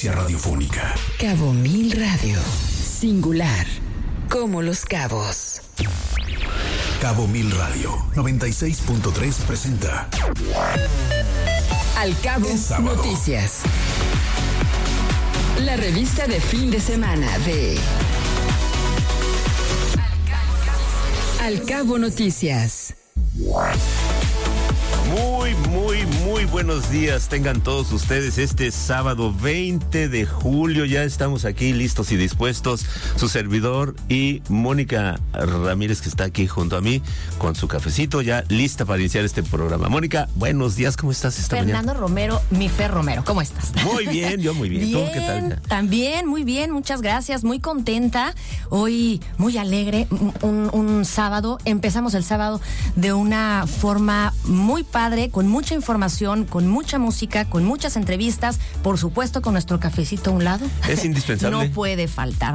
frecuencia radiofónica. Cabo Mil Radio. Singular. Como los cabos. Cabo Mil Radio 96.3 presenta Al Cabo Noticias. La revista de fin de semana de Al Cabo Noticias. Muy buenos días tengan todos ustedes este sábado 20 de julio. Ya estamos aquí listos y dispuestos. Su servidor y Mónica Ramírez, que está aquí junto a mí con su cafecito, ya lista para iniciar este programa. Mónica, buenos días, ¿cómo estás esta mañana? Fernando Romero, mi Fer Romero, ¿cómo estás? Muy bien, yo muy bien. ¿Tú qué tal? También, muy bien, muchas gracias, muy contenta. Hoy muy alegre, un sábado. Empezamos el sábado de una forma muy padre, con mucha información, con mucha música, con muchas entrevistas, por supuesto con nuestro cafecito a un lado. Es indispensable. No puede faltar.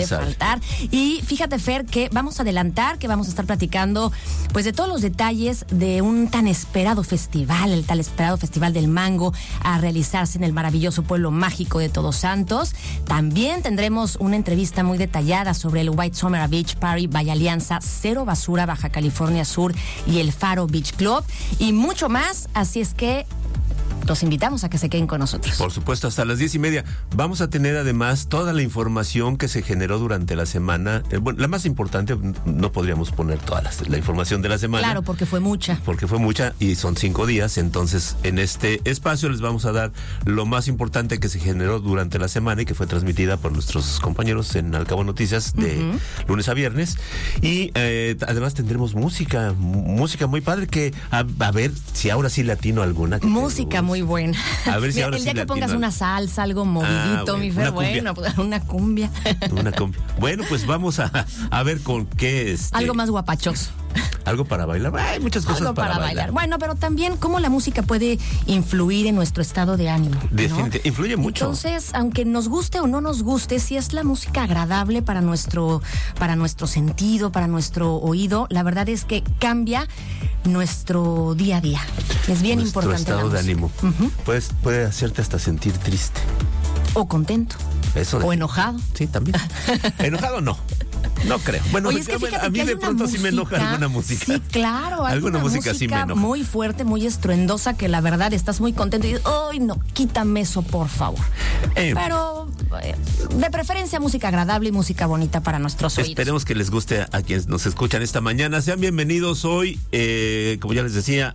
Y fíjate, Fer, que vamos a adelantar, que vamos a estar platicando pues de todos los detalles de un tan esperado festival, el tan esperado Festival del Mango, a realizarse en el maravilloso pueblo mágico de Todos Santos. También tendremos una entrevista muy detallada sobre el White Summer Beach Party by Alianza, Cero Basura, Baja California Sur y el Faro Beach Club y mucho más, así es que los invitamos a que se queden con nosotros. Por supuesto, hasta las 10:30. Vamos a tener además toda la información que se generó durante la semana. Bueno, la más importante, no podríamos poner toda la información de la semana. Claro, porque fue mucha. Y son 5 días. Entonces, en este espacio les vamos a dar lo más importante que se generó durante la semana y que fue transmitida por nuestros compañeros en Al Cabo Noticias de lunes a viernes. Y además tendremos música muy padre que, a ver si ahora sí latino alguna. Música muy buena. A ver si ahora el día sí que pongas una salsa, algo movidito, mi Fer, una cumbia. Una cumbia. Bueno, pues vamos a ver con qué algo más guapachoso. Algo para bailar. Hay muchas cosas algo para bailar. Bueno, pero también cómo la música puede influir en nuestro estado de ánimo, ¿no? Definitivamente, influye mucho. Entonces, aunque nos guste o no nos guste, si es la música agradable para nuestro sentido, para nuestro oído, la verdad es que cambia nuestro día a día. Es bien importante. Nuestro estado de ánimo. Puede hacerte hasta sentir triste. O contento. O enojado. Sí, también. Enojado no. No creo. Bueno, oye, es que fíjate, a mí que de pronto música, sí me enoja alguna música. Sí, claro. Alguna música sí me enoja. Muy fuerte, muy estruendosa, que la verdad estás muy contento y dices, ¡ay, no! Quítame eso, por favor. Pero de preferencia música agradable y música bonita para nuestros oídos. Esperemos que les guste a quienes nos escuchan esta mañana. Sean bienvenidos hoy, como ya les decía,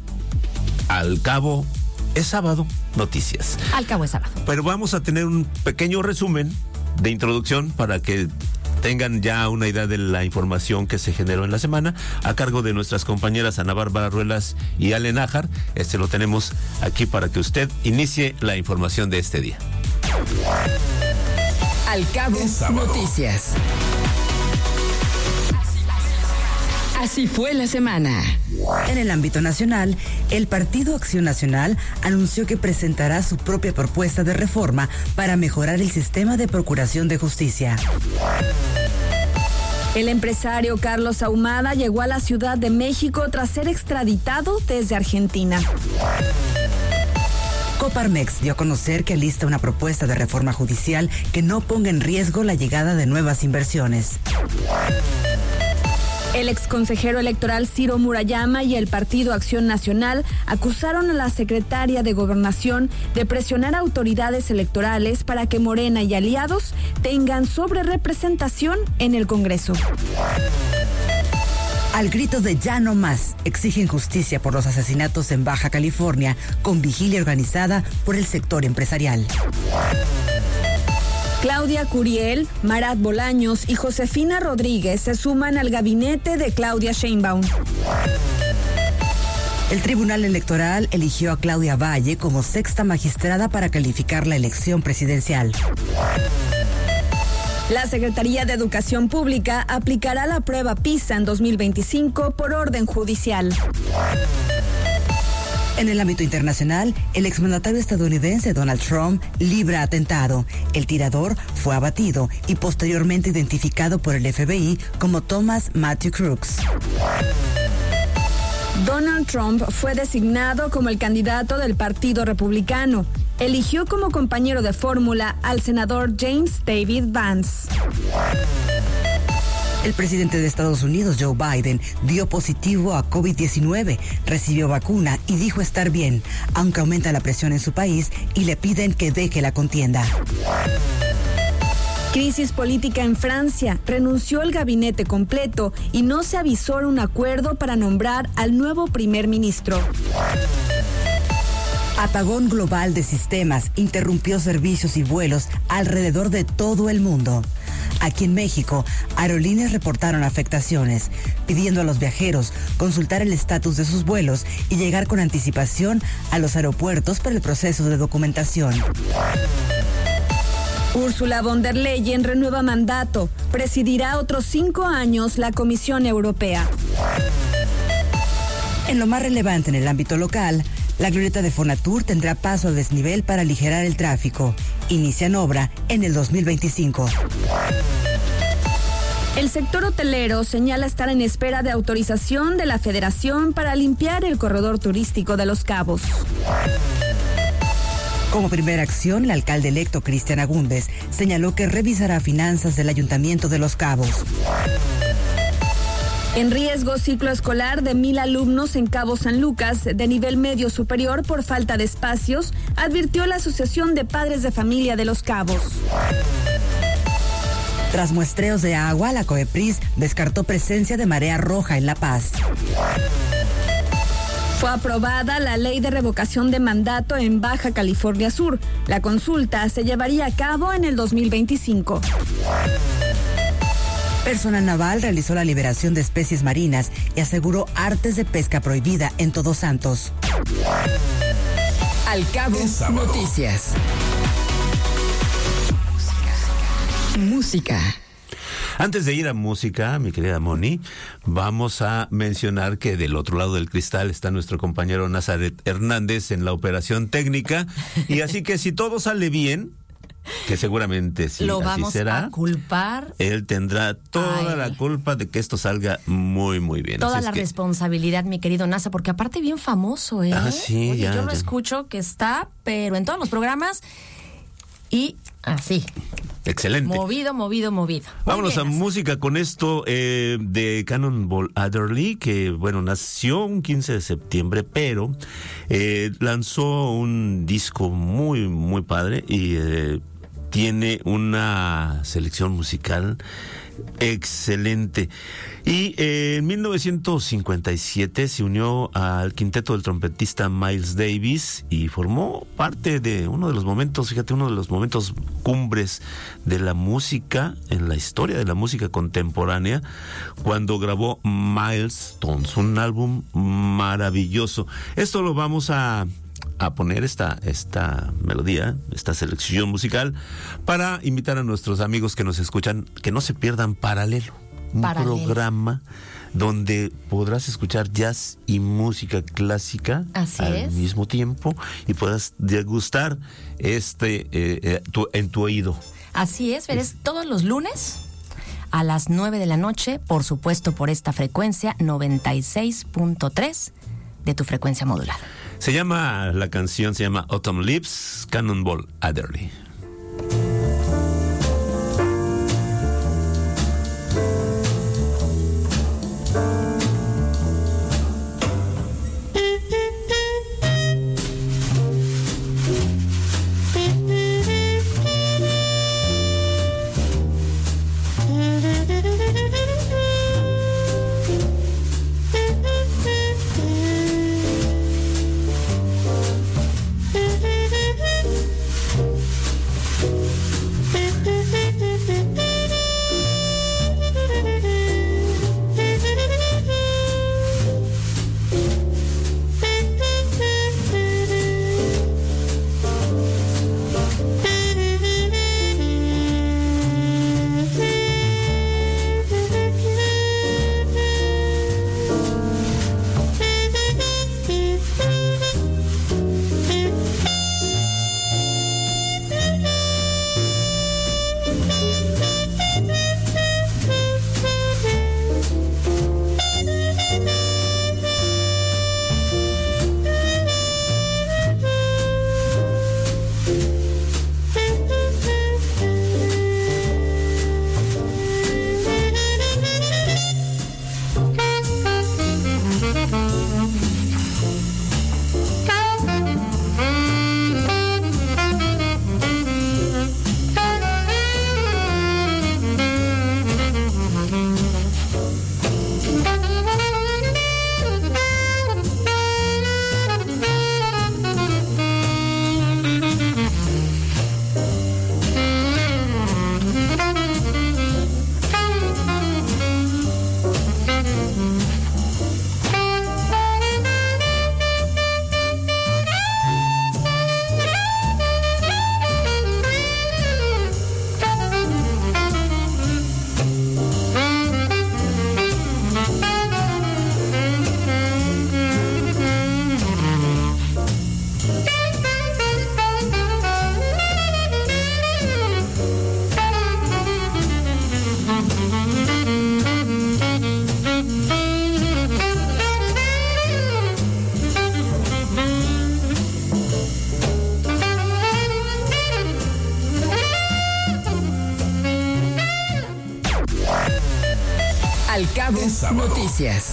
Al Cabo. Es sábado, noticias. Al Cabo es sábado. Pero vamos a tener un pequeño resumen de introducción para que tengan ya una idea de la información que se generó en la semana, a cargo de nuestras compañeras Ana Bárbara Ruelas y Ale Nájar. Lo tenemos aquí para que usted inicie la información de este día. Al Cabo Noticias. Así fue la semana. En el ámbito nacional, el Partido Acción Nacional anunció que presentará su propia propuesta de reforma para mejorar el sistema de procuración de justicia. El empresario Carlos Ahumada llegó a la Ciudad de México tras ser extraditado desde Argentina. Coparmex dio a conocer que alista una propuesta de reforma judicial que no ponga en riesgo la llegada de nuevas inversiones. El exconsejero electoral Ciro Murayama y el Partido Acción Nacional acusaron a la secretaria de Gobernación de presionar a autoridades electorales para que Morena y aliados tengan sobrerepresentación en el Congreso. Al grito de ya no más, exigen justicia por los asesinatos en Baja California, con vigilia organizada por el sector empresarial. Claudia Curiel, Marat Bolaños y Josefina Rodríguez se suman al gabinete de Claudia Sheinbaum. El Tribunal Electoral eligió a Claudia Valle como sexta magistrada para calificar la elección presidencial. La Secretaría de Educación Pública aplicará la prueba PISA en 2025 por orden judicial. En el ámbito internacional, el exmandatario estadounidense Donald Trump libra atentado. El tirador fue abatido y posteriormente identificado por el FBI como Thomas Matthew Crooks. Donald Trump fue designado como el candidato del Partido Republicano. eligió como compañero de fórmula al senador James David Vance. El presidente de Estados Unidos, Joe Biden, dio positivo a COVID-19, recibió vacuna y dijo estar bien, aunque aumenta la presión en su país y le piden que deje la contienda. Crisis política en Francia. Renunció el gabinete completo y no se avisó un acuerdo para nombrar al nuevo primer ministro. Apagón global de sistemas interrumpió servicios y vuelos alrededor de todo el mundo. Aquí en México, aerolíneas reportaron afectaciones, pidiendo a los viajeros consultar el estatus de sus vuelos y llegar con anticipación a los aeropuertos para el proceso de documentación. Ursula von der Leyen renueva mandato. Presidirá otros 5 años la Comisión Europea. En lo más relevante en el ámbito local, la glorieta de Fonatur tendrá paso a desnivel para aligerar el tráfico. Inician obra en el 2025. El sector hotelero señala estar en espera de autorización de la Federación para limpiar el corredor turístico de Los Cabos. Como primera acción, el alcalde electo Cristian Agúndez señaló que revisará finanzas del Ayuntamiento de Los Cabos. En riesgo ciclo escolar de 1,000 alumnos en Cabo San Lucas de nivel medio superior por falta de espacios, advirtió la Asociación de Padres de Familia de Los Cabos. Tras muestreos de agua, la COEPRIS descartó presencia de marea roja en La Paz. Fue aprobada la ley de revocación de mandato en Baja California Sur. La consulta se llevaría a cabo en el 2025. Personal naval realizó la liberación de especies marinas y aseguró artes de pesca prohibida en Todos Santos. Al Cabo Noticias. Música. Antes de ir a música, mi querida Moni, vamos a mencionar que del otro lado del cristal está nuestro compañero Nazaret Hernández en la operación técnica. Y así que si todo sale bien, que seguramente sí, lo así vamos será, a culpar. Él tendrá toda la culpa de que esto salga muy, muy bien. Toda así la es que responsabilidad, mi querido Nasa, porque aparte bien famoso, ¿eh? Ah, sí, Oye, ya, yo lo ya. escucho que está, pero en todos los programas y así. Excelente. Movido. Vámonos Muy a bien, Nasa. música con esto de Cannonball Adderley, que bueno, nació un 15 de septiembre, pero lanzó un disco muy, muy padre y tiene una selección musical excelente. Y en 1957 se unió al quinteto del trompetista Miles Davis y formó parte de uno de los momentos, fíjate, uno de los momentos cumbres de la música, en la historia de la música contemporánea, cuando grabó Milestones, un álbum maravilloso. Esto lo vamos a poner esta melodía, esta selección musical, para invitar a nuestros amigos que nos escuchan que no se pierdan Paralelo, un programa donde podrás escuchar jazz y música clásica al mismo tiempo y puedas degustar en tu oído. Así es, verás todos los lunes a las 9 de la noche, por supuesto por esta frecuencia 96.3 de tu frecuencia modulada. La canción se llama Autumn Leaves, Cannonball Adderley. Al Cabo Noticias.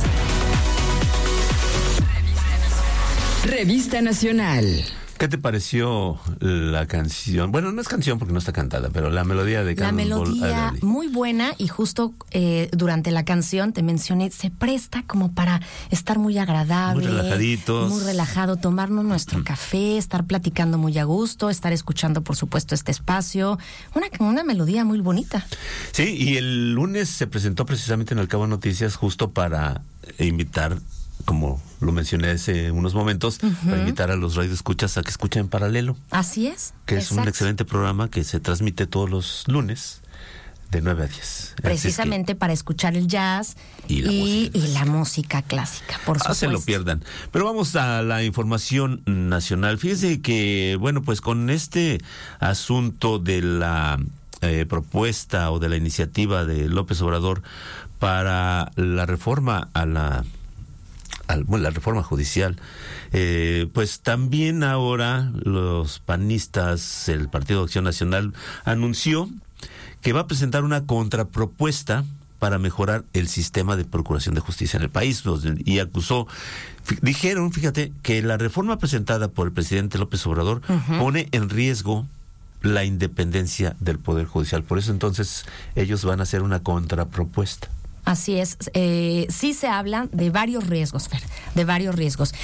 Revista Nacional. ¿Qué te pareció la canción? Bueno, no es canción porque no está cantada, pero la melodía de Cannonball Adderley. La melodía muy buena, y justo durante la canción te mencioné, se presta como para estar muy agradable. Muy relajaditos. Muy relajado, tomarnos nuestro café, estar platicando muy a gusto, estar escuchando, por supuesto, este espacio. Una melodía muy bonita. Sí, y el lunes se presentó precisamente en Al Cabo Noticias justo para invitar, como lo mencioné hace unos momentos, para invitar a los radioescuchas a que escuchen En Paralelo. Así es. Que es un excelente programa que se transmite todos los lunes de 9 a 10. Precisamente para escuchar el jazz y la música clásica, por supuesto. Se lo pierdan. Pero vamos a la información nacional. Fíjense que, bueno, pues con este asunto de la propuesta o de la iniciativa de López Obrador para la reforma la reforma judicial, pues también ahora los panistas, el Partido de Acción Nacional, anunció que va a presentar una contrapropuesta para mejorar el sistema de procuración de justicia en el país, y dijeron, fíjate, que la reforma presentada por el presidente López Obrador pone en riesgo la independencia del Poder Judicial. Por eso entonces ellos van a hacer una contrapropuesta. Así es, sí se habla de varios riesgos, Fer, de varios riesgos.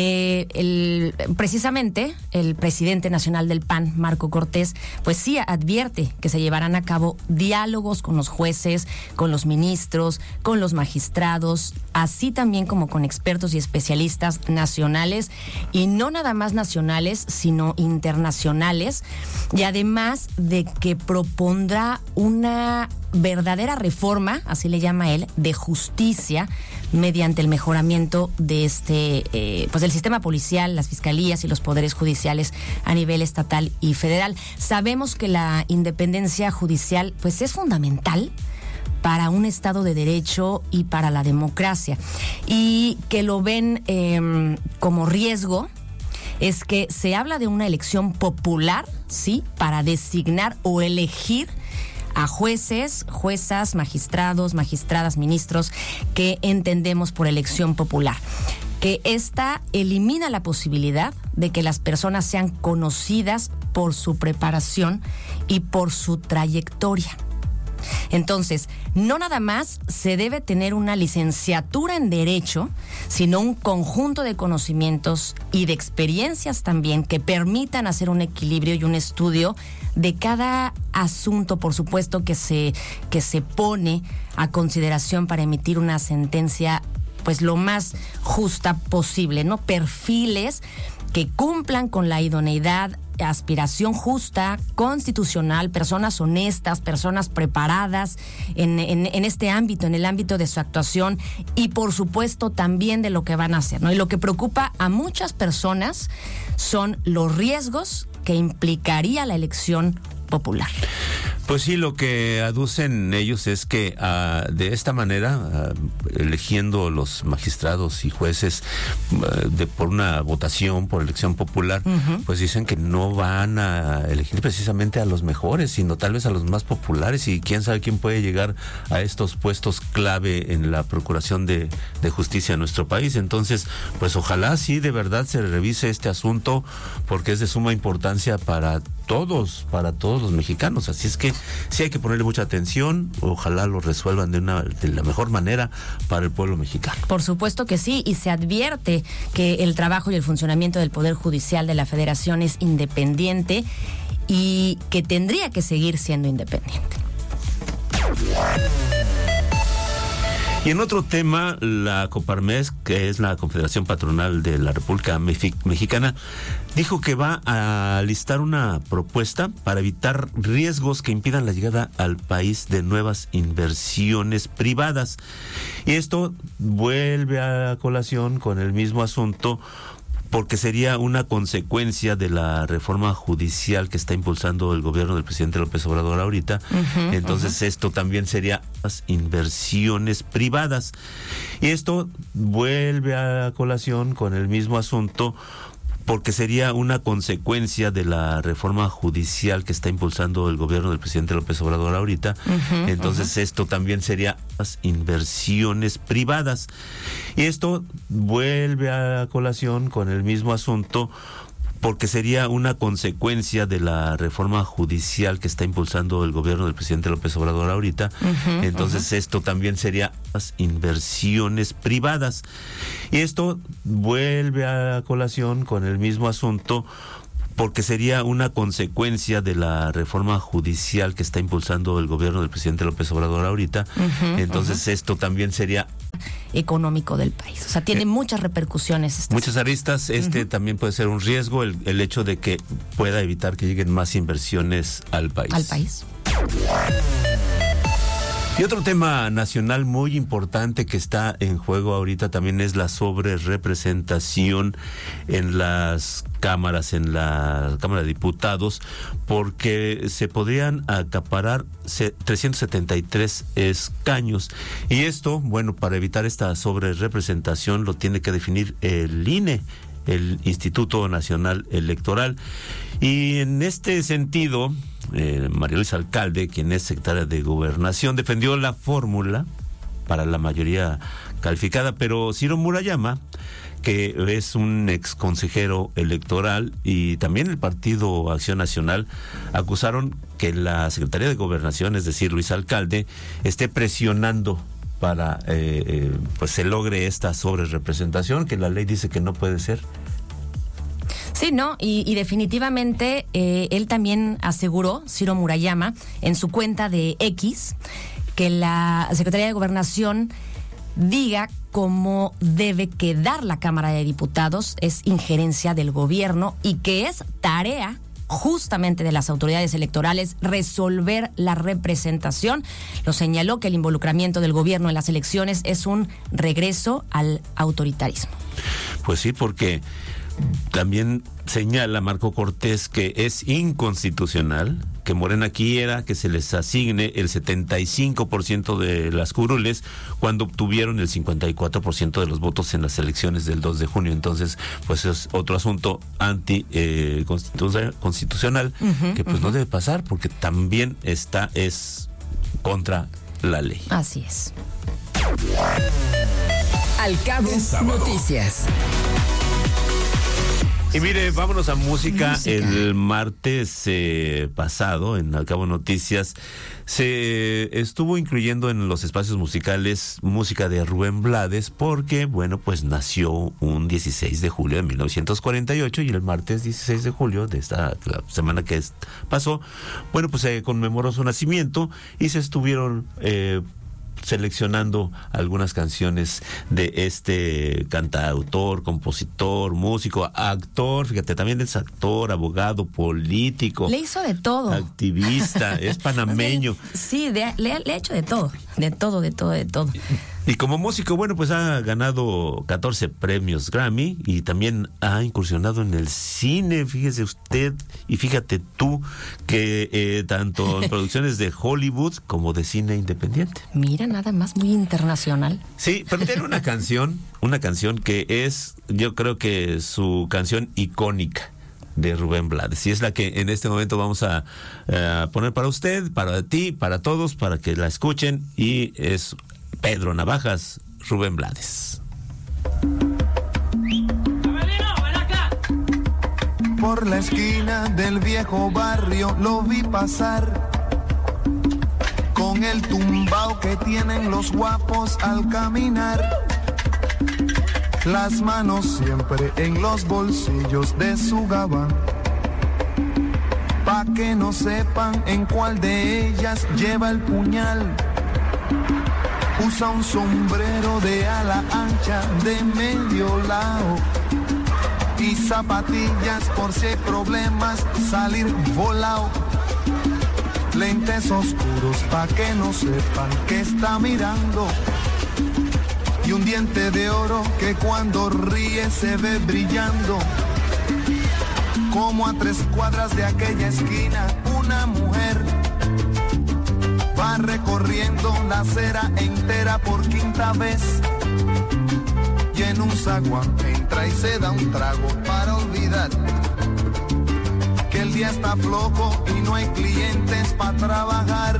Precisamente el presidente nacional del PAN, Marco Cortés, pues sí advierte que se llevarán a cabo diálogos con los jueces, con los ministros, con los magistrados, así también como con expertos y especialistas nacionales, y no nada más nacionales, sino internacionales, y además de que propondrá una verdadera reforma, así le llama él, de justicia, mediante el mejoramiento de pues del sistema policial, las fiscalías y los poderes judiciales a nivel estatal y federal. Sabemos que la independencia judicial pues es fundamental para un Estado de Derecho y para la democracia, y que lo ven como riesgo es que se habla de una elección popular, sí, para designar o elegir a jueces, juezas, magistrados, magistradas, ministros, que entendemos por elección popular. Que esta elimina la posibilidad de que las personas sean conocidas por su preparación y por su trayectoria. Entonces, no nada más se debe tener una licenciatura en Derecho, sino un conjunto de conocimientos y de experiencias también que permitan hacer un equilibrio y un estudio de cada asunto, por supuesto, que se pone a consideración para emitir una sentencia pues lo más justa posible, ¿no? Perfiles que cumplan con la idoneidad, aspiración justa, constitucional, personas honestas, personas preparadas en este ámbito, en el ámbito de su actuación, y por supuesto también de lo que van a hacer, ¿no? Y lo que preocupa a muchas personas son los riesgos que implicaría la elección popular. Pues sí, lo que aducen ellos es que de esta manera, eligiendo los magistrados y jueces por una votación, por elección popular, pues dicen que no van a elegir precisamente a los mejores, sino tal vez a los más populares, y quién sabe quién puede llegar a estos puestos clave en la procuración de justicia en nuestro país. Entonces, pues ojalá sí de verdad se revise este asunto, porque es de suma importancia para todos los mexicanos. Así es que sí hay que ponerle mucha atención. Ojalá lo resuelvan de la mejor manera para el pueblo mexicano. Por supuesto que sí, y se advierte que el trabajo y el funcionamiento del Poder Judicial de la Federación es independiente y que tendría que seguir siendo independiente. Y en otro tema, la Coparmex, que es la Confederación Patronal de la República Mexicana, dijo que va a listar una propuesta para evitar riesgos que impidan la llegada al país de nuevas inversiones privadas. Y esto vuelve a colación con el mismo asunto, porque sería una consecuencia de la reforma judicial que está impulsando el gobierno del presidente López Obrador ahorita. Entonces esto también sería las inversiones privadas. Y esto vuelve a colación con el mismo asunto, porque sería una consecuencia de la reforma judicial que está impulsando el gobierno del presidente López Obrador ahorita. Entonces esto también sería las inversiones privadas. Y esto vuelve a colación con el mismo asunto, porque sería una consecuencia de la reforma judicial que está impulsando el gobierno del presidente López Obrador ahorita. Entonces esto también sería las inversiones privadas. Y esto vuelve a colación con el mismo asunto, porque sería una consecuencia de la reforma judicial que está impulsando el gobierno del presidente López Obrador ahorita. Entonces esto también sería económico del país. O sea, tiene muchas repercusiones. Muchas aristas. También puede ser un riesgo, el hecho de que pueda evitar que lleguen más inversiones al país. Y otro tema nacional muy importante que está en juego ahorita también es la sobrerepresentación en las cámaras, en la Cámara de Diputados, porque se podrían acaparar 373 escaños. Y esto, bueno, para evitar esta sobrerepresentación lo tiene que definir el INE, el Instituto Nacional Electoral. Y en este sentido, María Luisa Alcalde, quien es secretaria de Gobernación, defendió la fórmula para la mayoría calificada, pero Ciro Murayama, que es un ex consejero electoral, y también el Partido Acción Nacional, acusaron que la Secretaría de Gobernación, es decir, Luisa Alcalde, esté presionando para pues se logre esta sobrerepresentación, que la ley dice que no puede ser. Sí, no, y definitivamente él también aseguró, Ciro Murayama, en su cuenta de X, que la Secretaría de Gobernación diga cómo debe quedar la Cámara de Diputados es injerencia del gobierno y que es tarea justamente de las autoridades electorales resolver la representación. Lo señaló que el involucramiento del gobierno en las elecciones es un regreso al autoritarismo. Pues sí, porque también señala Marco Cortés que es inconstitucional que Morena quiera que se les asigne el 75% de las curules cuando obtuvieron el 54% de los votos en las elecciones del 2 de junio. Entonces, pues es otro asunto anticonstitucional que pues no debe pasar, porque también es contra la ley. Así es. Al Cabo Noticias. Y mire, vámonos a música. El martes pasado, en Al Cabo Noticias, se estuvo incluyendo en los espacios musicales música de Rubén Blades, porque, bueno, pues nació un 16 de julio de 1948, y el martes 16 de julio de esta semana que pasó, bueno, pues se conmemoró su nacimiento y se estuvieron seleccionando algunas canciones de este cantautor, compositor, músico, actor. Fíjate, también es actor, abogado, político. Le hizo de todo. Activista, es panameño. Sí, le ha hecho de todo. De todo. Y como músico, bueno, pues ha ganado 14 premios Grammy y también ha incursionado en el cine, fíjese usted, y fíjate tú, que tanto en producciones de Hollywood como de cine independiente. Mira, nada más, muy internacional. Sí, pero tiene una canción que es, yo creo que su canción icónica de Rubén Blades, y es la que en este momento vamos a poner para usted, para ti, para todos, para que la escuchen, y es Pedro Navajas, Rubén Blades. Por la esquina del viejo barrio lo vi pasar, con el tumbao que tienen los guapos al caminar, las manos siempre en los bolsillos de su gabán, pa' que no sepan en cuál de ellas lleva el puñal. Usa un sombrero de ala ancha de medio lado y zapatillas por si hay problemas salir volado. Lentes oscuros pa' que no sepan que está mirando, y un diente de oro que cuando ríe se ve brillando. Como a 3 cuadras de aquella esquina una mujer va recorriendo la acera entera por 5ª vez, y en en un zaguán, entra y se da un trago para olvidar que el día está flojo y no hay clientes para trabajar.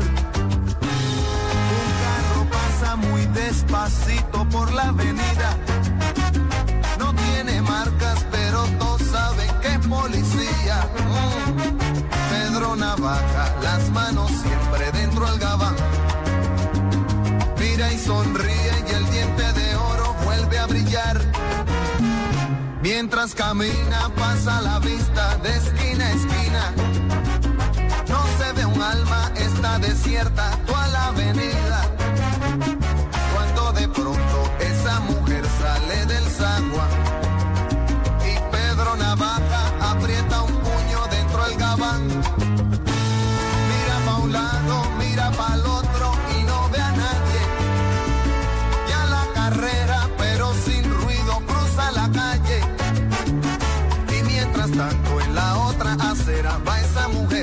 Un carro pasa muy despacito por la avenida, no tiene marcas pero todos saben que es policía. Pedro Navaja, las manos siempre dentro del gabán, mira y sonríe y el diente de oro vuelve a brillar. Mientras camina pasa la vista de esquina a esquina, no se ve un alma, está desierta toda la avenida. Cuando de pronto esa mujer sale del zaguán y Pedro Navaja aprieta un puño dentro del gabán. Mira pa' un lado, mira pa' el otro y no ve a nadie. Ya la carrera, pero sin ruido, cruza la calle. Y mientras tanto en la otra acera va esa mujer,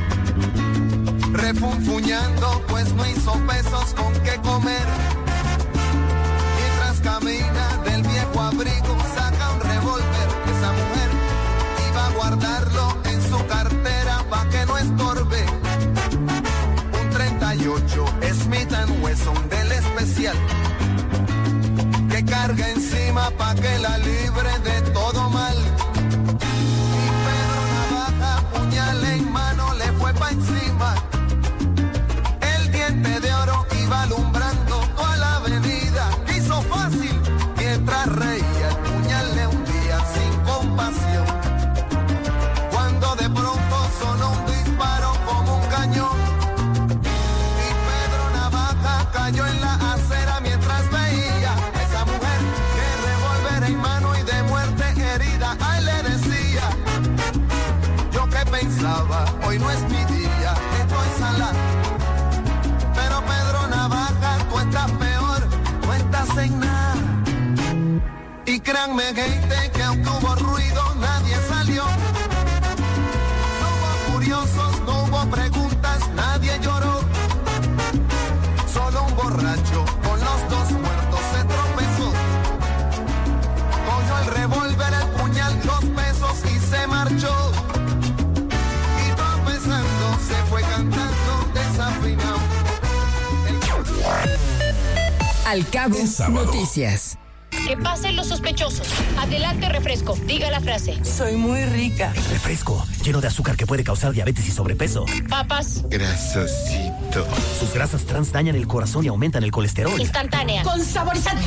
refunfuñando pues no hizo pesos con qué comer. Mientras camina del viejo abrigo saca un revólver. Esa mujer iba a guardarlo en su cartera pa' que no estorbe. Un 38 Smith & Wesson del especial que carga encima pa' que la libre de todo mal. Y Pedro Navaja, puñal en mano, le fue pa' encima. El diente de oro iba alumbrando toda la avenida. Hizo fácil mientras reía, el puñal le hundía sin compasión. Cuando de pronto sonó un disparo como un cañón y Pedro Navaja cayó en la acera mientras veía a esa mujer que revólver en mano y de muerte herida. A él le decía, yo que pensaba, hoy no es mi día, estoy salado. Pero Pedro Navaja, tú estás peor, no estás en nada. Y créanme gente que aunque hubo ruido nadie salió. No hubo curiosos, no hubo preguntas, nadie lloró. Solo un borracho con los dos muertos se tropezó. Cogió el revólver, el puñal, los pesos y se marchó. Y tropezando se fue cantando desafinado. Al Cabo Noticias. Que pasen los sospechosos. Adelante, refresco. Diga la frase. Soy muy rica. Refresco, lleno de azúcar que puede causar diabetes y sobrepeso. Papas. Grasosito. Sus grasas trans dañan el corazón y aumentan el colesterol. Instantánea. Con saborizante.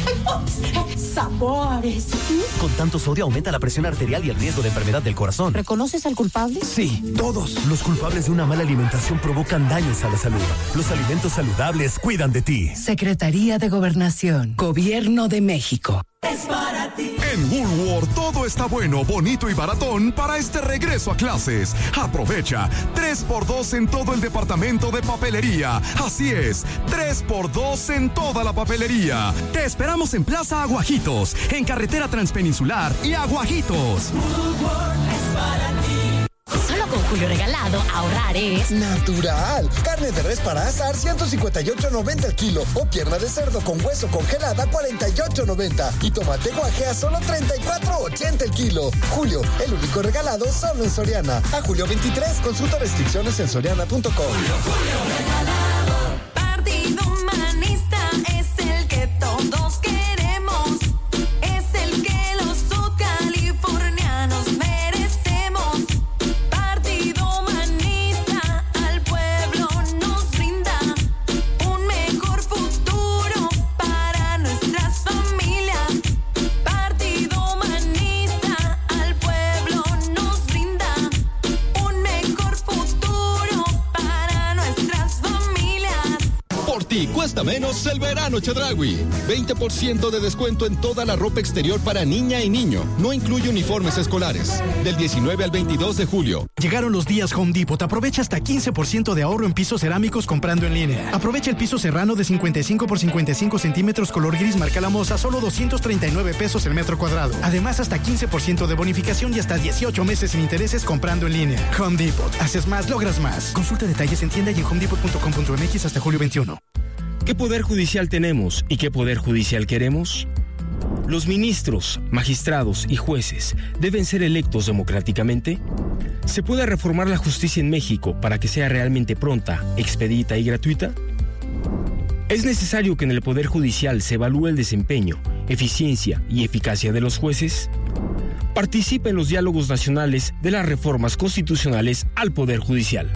Sabores. Con tanto sodio aumenta la presión arterial y el riesgo de enfermedad del corazón. ¿Reconoces al culpable? Sí, todos. Los culpables de una mala alimentación provocan daños a la salud. Los alimentos saludables cuidan de ti. Secretaría de Gobernación. Gobierno de México. Es para ti. En Woolworth todo está bueno, bonito y baratón para este regreso a clases. Aprovecha 3x2 en todo el departamento de papelería. Así es, 3x2 en toda la papelería. Te esperamos en Plaza Aguajitos, en Carretera Transpeninsular y Aguajitos. Woolworth es para ti. Solo con Julio Regalado, ahorrar es natural. Carne de res para asar, 158.90 el kilo. O pierna de cerdo con hueso congelada, 48.90. Y tomate guaje a solo 34.80 el kilo. Julio, el único regalado solo en Soriana. A julio 23, consulta restricciones en soriana.com. Julio Regalado. Partido Humanista es el que todos queremos. Es el que los sudcalifornianos merecemos. Partido Humanista al pueblo nos brinda un mejor futuro para nuestras familias. Partido Humanista al pueblo nos brinda un mejor futuro para nuestras familias. Por ti cuesta menos el verano Chedraui. 20% de descuento en toda la ropa exterior para niña y niño. No incluye uniformes escolares. Del 19 al 22 de julio. Llegaron los días Home Depot. Aprovecha hasta 15% de ahorro en pisos cerámicos comprando en línea. Aprovecha el piso serrano de 55 por 55 centímetros color gris marca la moza, solo 239 pesos el metro cuadrado. Además, hasta 15% de bonificación y hasta 18 meses sin intereses comprando en línea. Home Depot. Haces más, logras más. Consulta detalles en tienda y en homedepot.com.mx hasta julio 21. ¿Qué poder judicial tenemos y qué poder judicial queremos? ¿Los ministros, magistrados y jueces deben ser electos democráticamente? ¿Se puede reformar la justicia en México para que sea realmente pronta, expedita y gratuita? ¿Es necesario que en el Poder Judicial se evalúe el desempeño, eficiencia y eficacia de los jueces? Participa en los diálogos nacionales de las reformas constitucionales al Poder Judicial.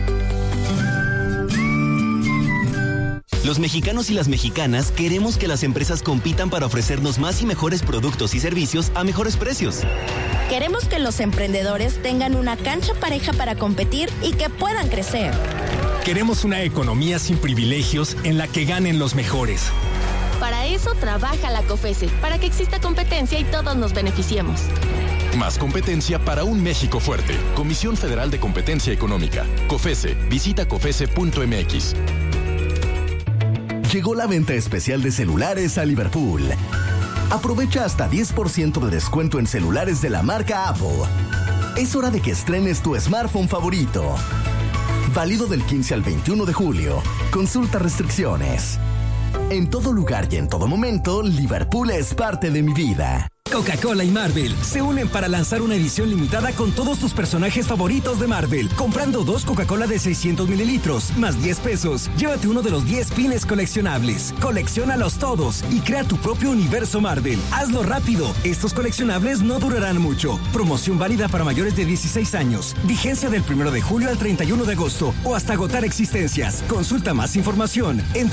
Los mexicanos y las mexicanas queremos que las empresas compitan para ofrecernos más y mejores productos y servicios a mejores precios. Queremos que los emprendedores tengan una cancha pareja para competir y que puedan crecer. Queremos una economía sin privilegios en la que ganen los mejores. Para eso trabaja la COFESE, para que exista competencia y todos nos beneficiemos. Más competencia para un México fuerte. Comisión Federal de Competencia Económica. COFESE. Visita cofese.mx. Llegó la venta especial de celulares a Liverpool. Aprovecha hasta 10% de descuento en celulares de la marca Apple. Es hora de que estrenes tu smartphone favorito. Válido del 15 al 21 de julio. Consulta restricciones. En todo lugar y en todo momento, Liverpool es parte de mi vida. Coca-Cola y Marvel se unen para lanzar una edición limitada con todos tus personajes favoritos de Marvel. Comprando 2 Coca-Cola de 600 mililitros, más 10 pesos, llévate uno de los 10 pines coleccionables. Colecciónalos todos y crea tu propio universo Marvel. Hazlo rápido, estos coleccionables no durarán mucho. Promoción válida para mayores de 16 años. Vigencia del 1 de julio al 31 de agosto o hasta agotar existencias. Consulta más información en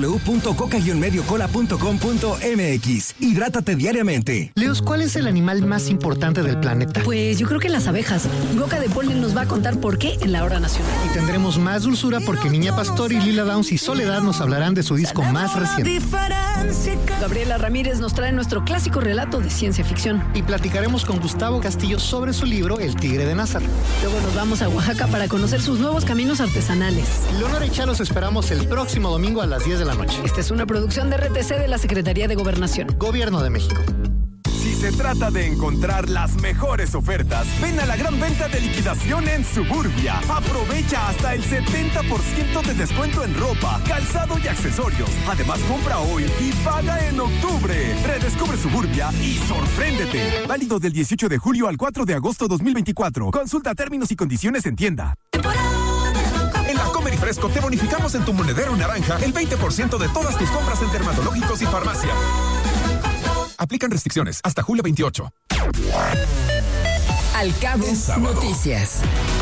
www.coca-mediocola.com.mx. Hidrátate diariamente. Leos, ¿cuál es el animal más importante del planeta? Pues yo creo que las abejas. Boca de Polen nos va a contar por qué en la hora nacional. Y tendremos más dulzura porque Niña Pastor y Lila Downs y Soledad nos hablarán de su disco más reciente. Gabriela Ramírez nos trae nuestro clásico relato de ciencia ficción. Y platicaremos con Gustavo Castillo sobre su libro El Tigre de Nazar. Luego nos vamos a Oaxaca para conocer sus nuevos caminos artesanales. Leonora y Chá los esperamos el próximo domingo a las 10 de la noche. Esta es una producción de RTC de la Secretaría de Gobernación. Gobierno de México. Si se trata de encontrar las mejores ofertas, ven a la gran venta de liquidación en Suburbia. Aprovecha hasta el 70% de descuento en ropa, calzado y accesorios. Además, compra hoy y paga en octubre. Redescubre Suburbia y sorpréndete. Válido del 18 de julio al 4 de agosto 2024. Consulta términos y condiciones en tienda. En la Comer y Fresco te bonificamos en tu monedero naranja el 20% de todas tus compras en dermatológicos y farmacia. Aplican restricciones hasta julio 28. Al Cabo Noticias.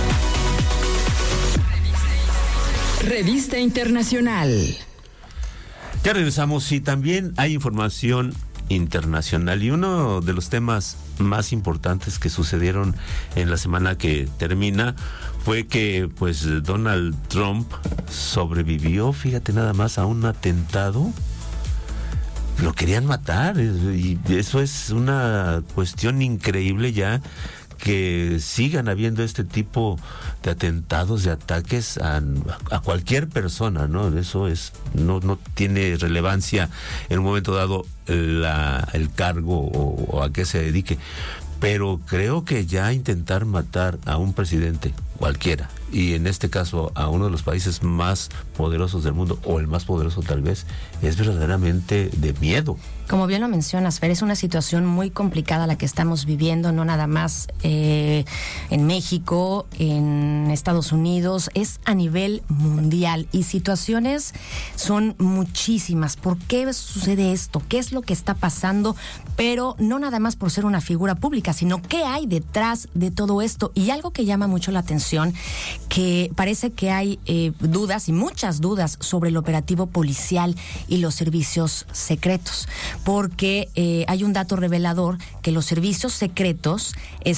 Revista Internacional. Ya regresamos y también hay información internacional y uno de los temas más importantes que sucedieron en la semana que termina fue que pues Donald Trump sobrevivió, fíjate nada más, a un atentado. Lo querían matar y eso es una cuestión increíble ya, que sigan habiendo este tipo de atentados, de ataques a cualquier persona, ¿no? Eso es no tiene relevancia en un momento dado el cargo o a qué se dedique, pero creo que ya intentar matar a un presidente cualquiera, y en este caso a uno de los países más poderosos del mundo, o el más poderoso tal vez, es verdaderamente de miedo. Como bien lo mencionas, Fer, es una situación muy complicada la que estamos viviendo, no nada más en México, en Estados Unidos, es a nivel mundial y situaciones son muchísimas. ¿Por qué sucede esto? ¿Qué es lo que está pasando? Pero no nada más por ser una figura pública, sino qué hay detrás de todo esto. Y algo que llama mucho la atención, que parece que hay dudas y muchas dudas sobre el operativo policial y los servicios secretos, porque hay un dato revelador que los servicios secretos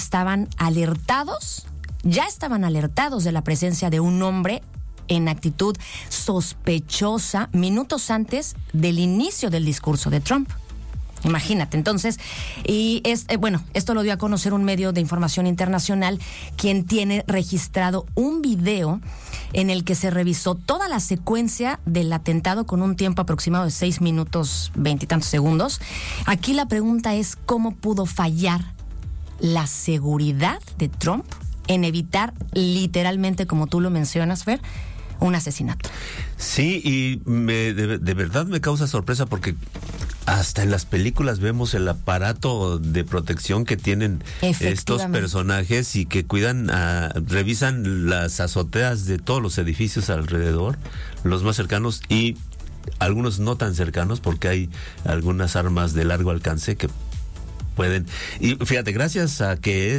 ya estaban alertados de la presencia de un hombre en actitud sospechosa minutos antes del inicio del discurso de Trump. Imagínate, entonces, y esto lo dio a conocer un medio de información internacional, quien tiene registrado un video en el que se revisó toda la secuencia del atentado con un tiempo aproximado de 6 minutos 20 y tantos segundos. Aquí la pregunta es, ¿cómo pudo fallar la seguridad de Trump en evitar literalmente, como tú lo mencionas, Fer, un asesinato? Sí, y de verdad me causa sorpresa porque hasta en las películas vemos el aparato de protección que tienen estos personajes y que cuidan, revisan las azoteas de todos los edificios alrededor, los más cercanos y algunos no tan cercanos, porque hay algunas armas de largo alcance que pueden. Y fíjate, gracias a que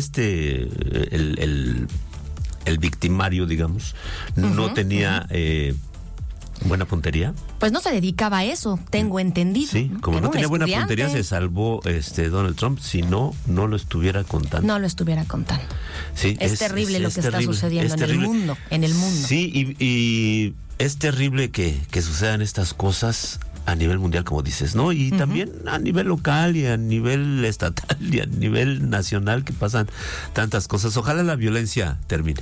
el victimario, digamos, no tenía buena puntería. Pues no se dedicaba a eso, tengo entendido. Sí, como no tenía buena puntería, se salvó Donald Trump. Si no, no lo estuviera contando. No lo estuviera contando. Sí, es terrible lo que está sucediendo en el mundo. Sí, y es terrible que sucedan estas cosas a nivel mundial, como dices, ¿no? Y también a nivel local y a nivel estatal y a nivel nacional, que pasan tantas cosas. Ojalá la violencia termine.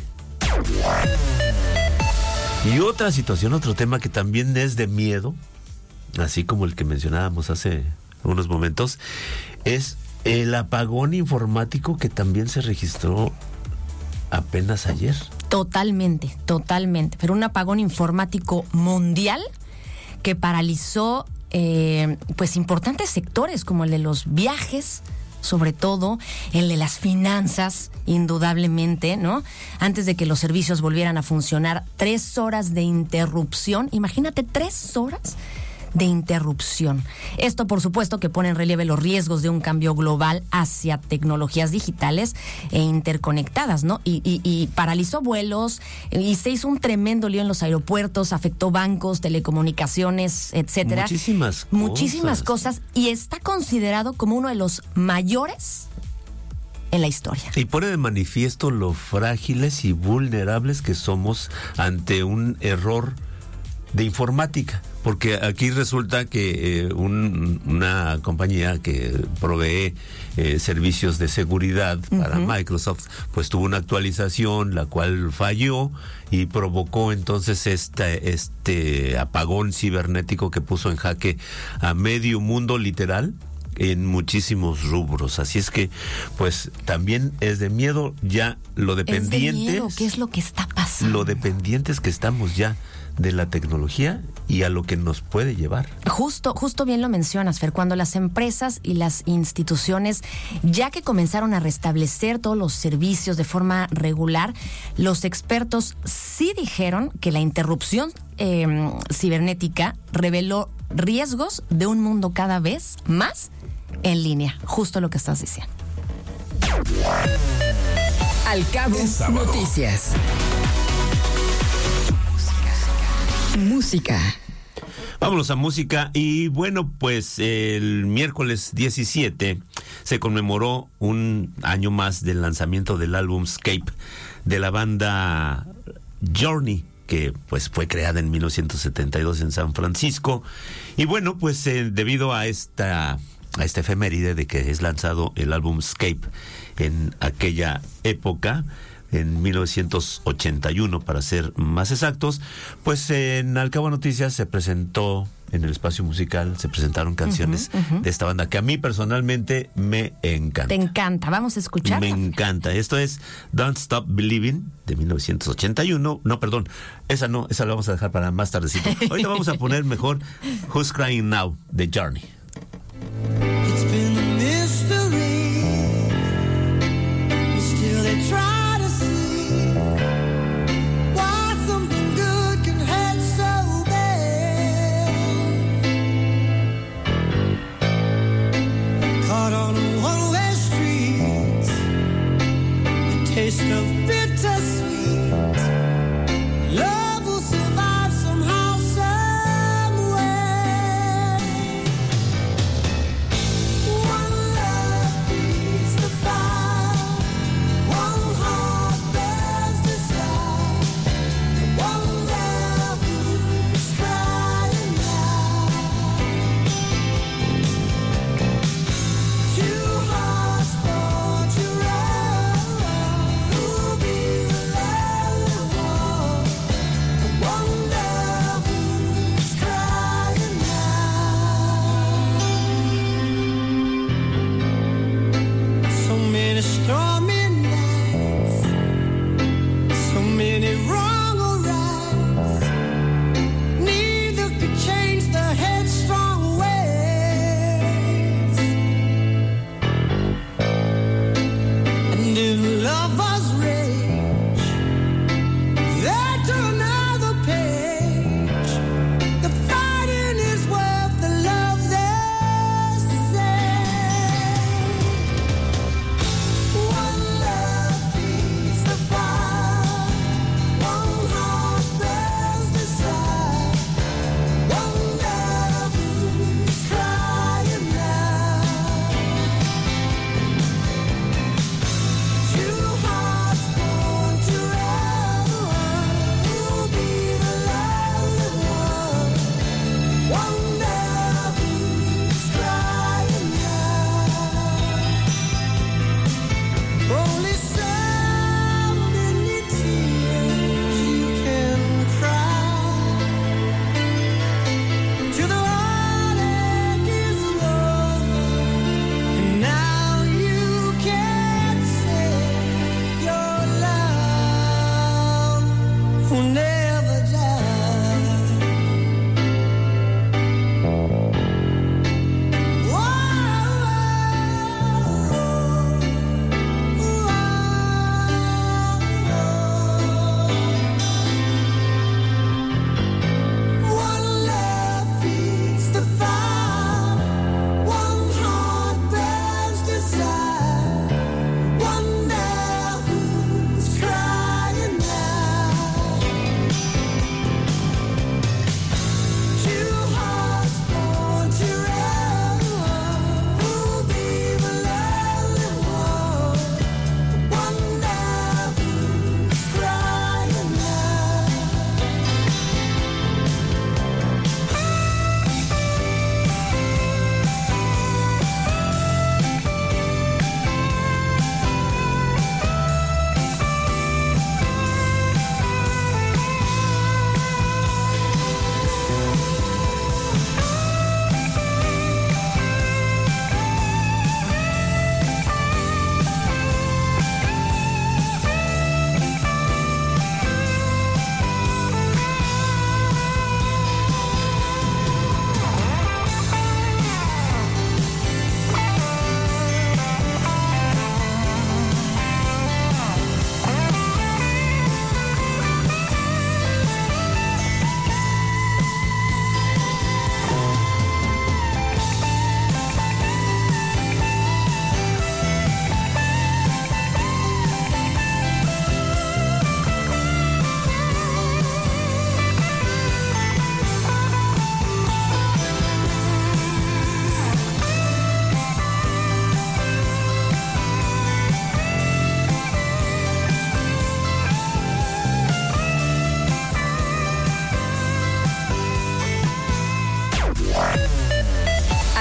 Y otra situación, otro tema que también es de miedo, así como el que mencionábamos hace unos momentos, es el apagón informático que también se registró apenas ayer. Totalmente. Pero un apagón informático mundial que paralizó pues importantes sectores como el de los viajes, sobre todo el de las finanzas, indudablemente, ¿no? Antes de que los servicios volvieran a funcionar, 3 horas de interrupción. Imagínate, 3 horas de interrupción. Esto, por supuesto, que pone en relieve los riesgos de un cambio global hacia tecnologías digitales e interconectadas, ¿no? Y paralizó vuelos y se hizo un tremendo lío en los aeropuertos, afectó bancos, telecomunicaciones, etcétera. Muchísimas cosas. Y está considerado como uno de los mayores en la historia. Y pone de manifiesto lo frágiles y vulnerables que somos ante un error de informática, porque aquí resulta que una compañía que provee servicios de seguridad para Microsoft, pues tuvo una actualización la cual falló y provocó entonces este apagón cibernético que puso en jaque a medio mundo, literal, en muchísimos rubros. Así es que, pues, también es de miedo ya lo dependientes. ¿Es de miedo? ¿Qué es lo que está pasando? Lo dependientes que estamos ya de la tecnología y a lo que nos puede llevar. Justo bien lo mencionas, Fer, cuando las empresas y las instituciones, ya que comenzaron a restablecer todos los servicios de forma regular, los expertos sí dijeron que la interrupción cibernética reveló riesgos de un mundo cada vez más en línea. Justo lo que estás diciendo. Al Cabo Noticias. Música. Vámonos a música. Y bueno, pues el miércoles 17 se conmemoró un año más del lanzamiento del álbum Escape de la banda Journey, que pues fue creada en 1972 en San Francisco. Y bueno, pues debido a esta efeméride de que es lanzado el álbum Escape en aquella época, en 1981 para ser más exactos, pues en Al Cabo Noticias se presentó en el espacio musical, se presentaron canciones de esta banda que a mí personalmente me encanta. Te encanta, vamos a escuchar. Me encanta. Esto es Don't Stop Believing de 1981. No, perdón, esa la vamos a dejar para más tardecito. Ahorita vamos a poner mejor Who's Crying Now de Journey. It's been a mystery. Still they try. Taste of bittersweet. Love will survive somehow, some way.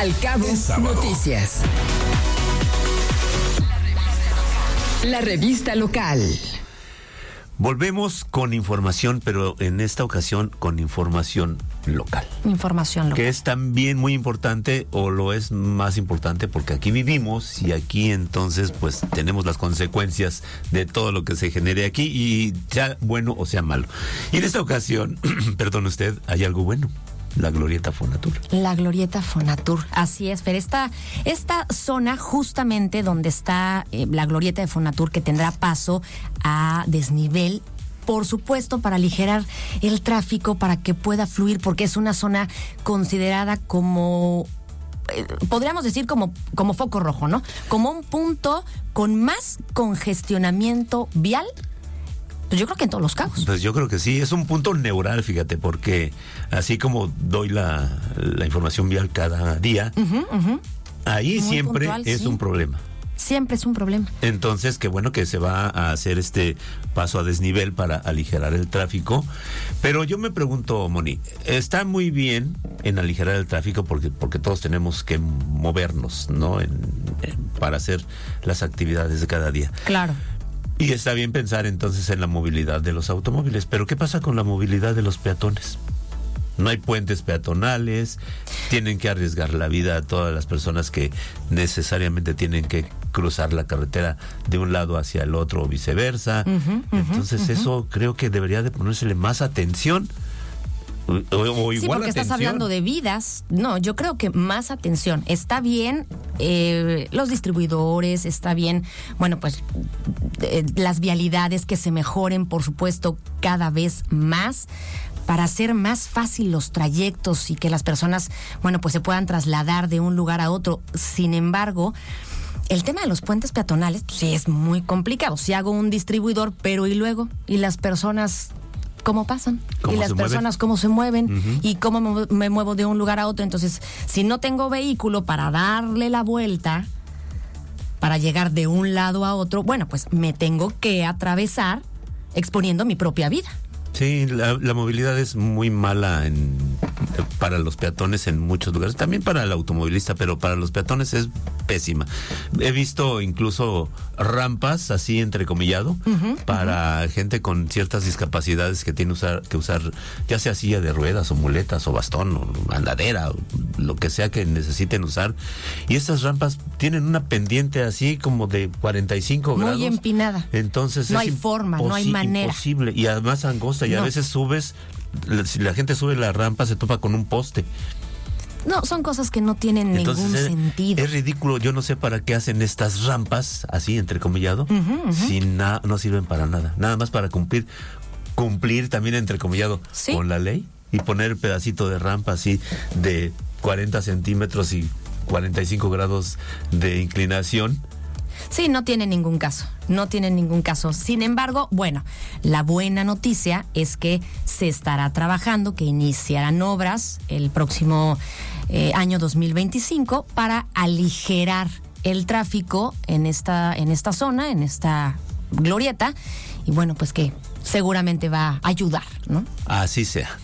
Al Cabo Noticias. La revista local. Volvemos con información, pero en esta ocasión con información local. Información local. Que es también muy importante, o lo es más importante, porque aquí vivimos y aquí entonces pues tenemos las consecuencias de todo lo que se genere aquí, y sea bueno o sea malo. Y en esta ocasión, perdón usted, hay algo bueno. La Glorieta Fonatur. La Glorieta Fonatur, así es, Fer. Esta zona justamente donde está la Glorieta de Fonatur, que tendrá paso a desnivel, por supuesto, para aligerar el tráfico, para que pueda fluir, porque es una zona considerada como, podríamos decir como foco rojo, ¿no? Como un punto con más congestionamiento vial. Pues yo creo que en todos los Cabos. Pues yo creo que sí, es un punto neural, fíjate, porque así como doy la información vial cada día, ahí muy siempre puntual, es un problema. Siempre es un problema. Entonces, qué bueno que se va a hacer este paso a desnivel para aligerar el tráfico. Pero yo me pregunto, Moni, está muy bien en aligerar el tráfico porque todos tenemos que movernos, ¿no? Para hacer las actividades de cada día. Claro. Y está bien pensar entonces en la movilidad de los automóviles, pero ¿qué pasa con la movilidad de los peatones? No hay puentes peatonales, tienen que arriesgar la vida a todas las personas que necesariamente tienen que cruzar la carretera de un lado hacia el otro o viceversa. Entonces eso creo que debería de ponérsele más atención. O igual sí, porque atención. Estás hablando de vidas. No, yo creo que más atención. Está bien los distribuidores, está bien, bueno, pues las vialidades que se mejoren, por supuesto, cada vez más, para hacer más fácil los trayectos y que las personas, bueno, pues se puedan trasladar de un lugar a otro. Sin embargo, el tema de los puentes peatonales, pues sí es muy complicado. Si hago un distribuidor, pero ¿y luego? ¿Y las personas cómo pasan? ¿Y las personas cómo se mueven? ¿Y cómo me muevo de un lugar a otro? Entonces, si no tengo vehículo para darle la vuelta, para llegar de un lado a otro, bueno, pues me tengo que atravesar exponiendo mi propia vida. Sí, la movilidad es muy mala para los peatones en muchos lugares, también para el automovilista, pero para los peatones es pésima. He visto incluso rampas así entrecomillado para gente con ciertas discapacidades que tiene que usar ya sea silla de ruedas o muletas o bastón o andadera o lo que sea que necesiten usar, y estas rampas tienen una pendiente así como de 45 grados. Muy empinada. Entonces no hay forma, no hay manera. Imposible, y además angosta. Y a veces subes, si la gente sube la rampa se topa con un poste. No, son cosas que no tienen ningún sentido. Es ridículo, yo no sé para qué hacen estas rampas, así entrecomillado, si no sirven para nada. Nada más para cumplir también entrecomillado con la ley y poner el pedacito de rampa así de 40 centímetros y 45 grados de inclinación. Sí, no tiene ningún caso, no tiene ningún caso. Sin embargo, bueno, la buena noticia es que se estará trabajando, que iniciarán obras el próximo año 2025 para aligerar el tráfico en esta zona, en esta glorieta, y bueno, pues que seguramente va a ayudar, ¿no? Así sea.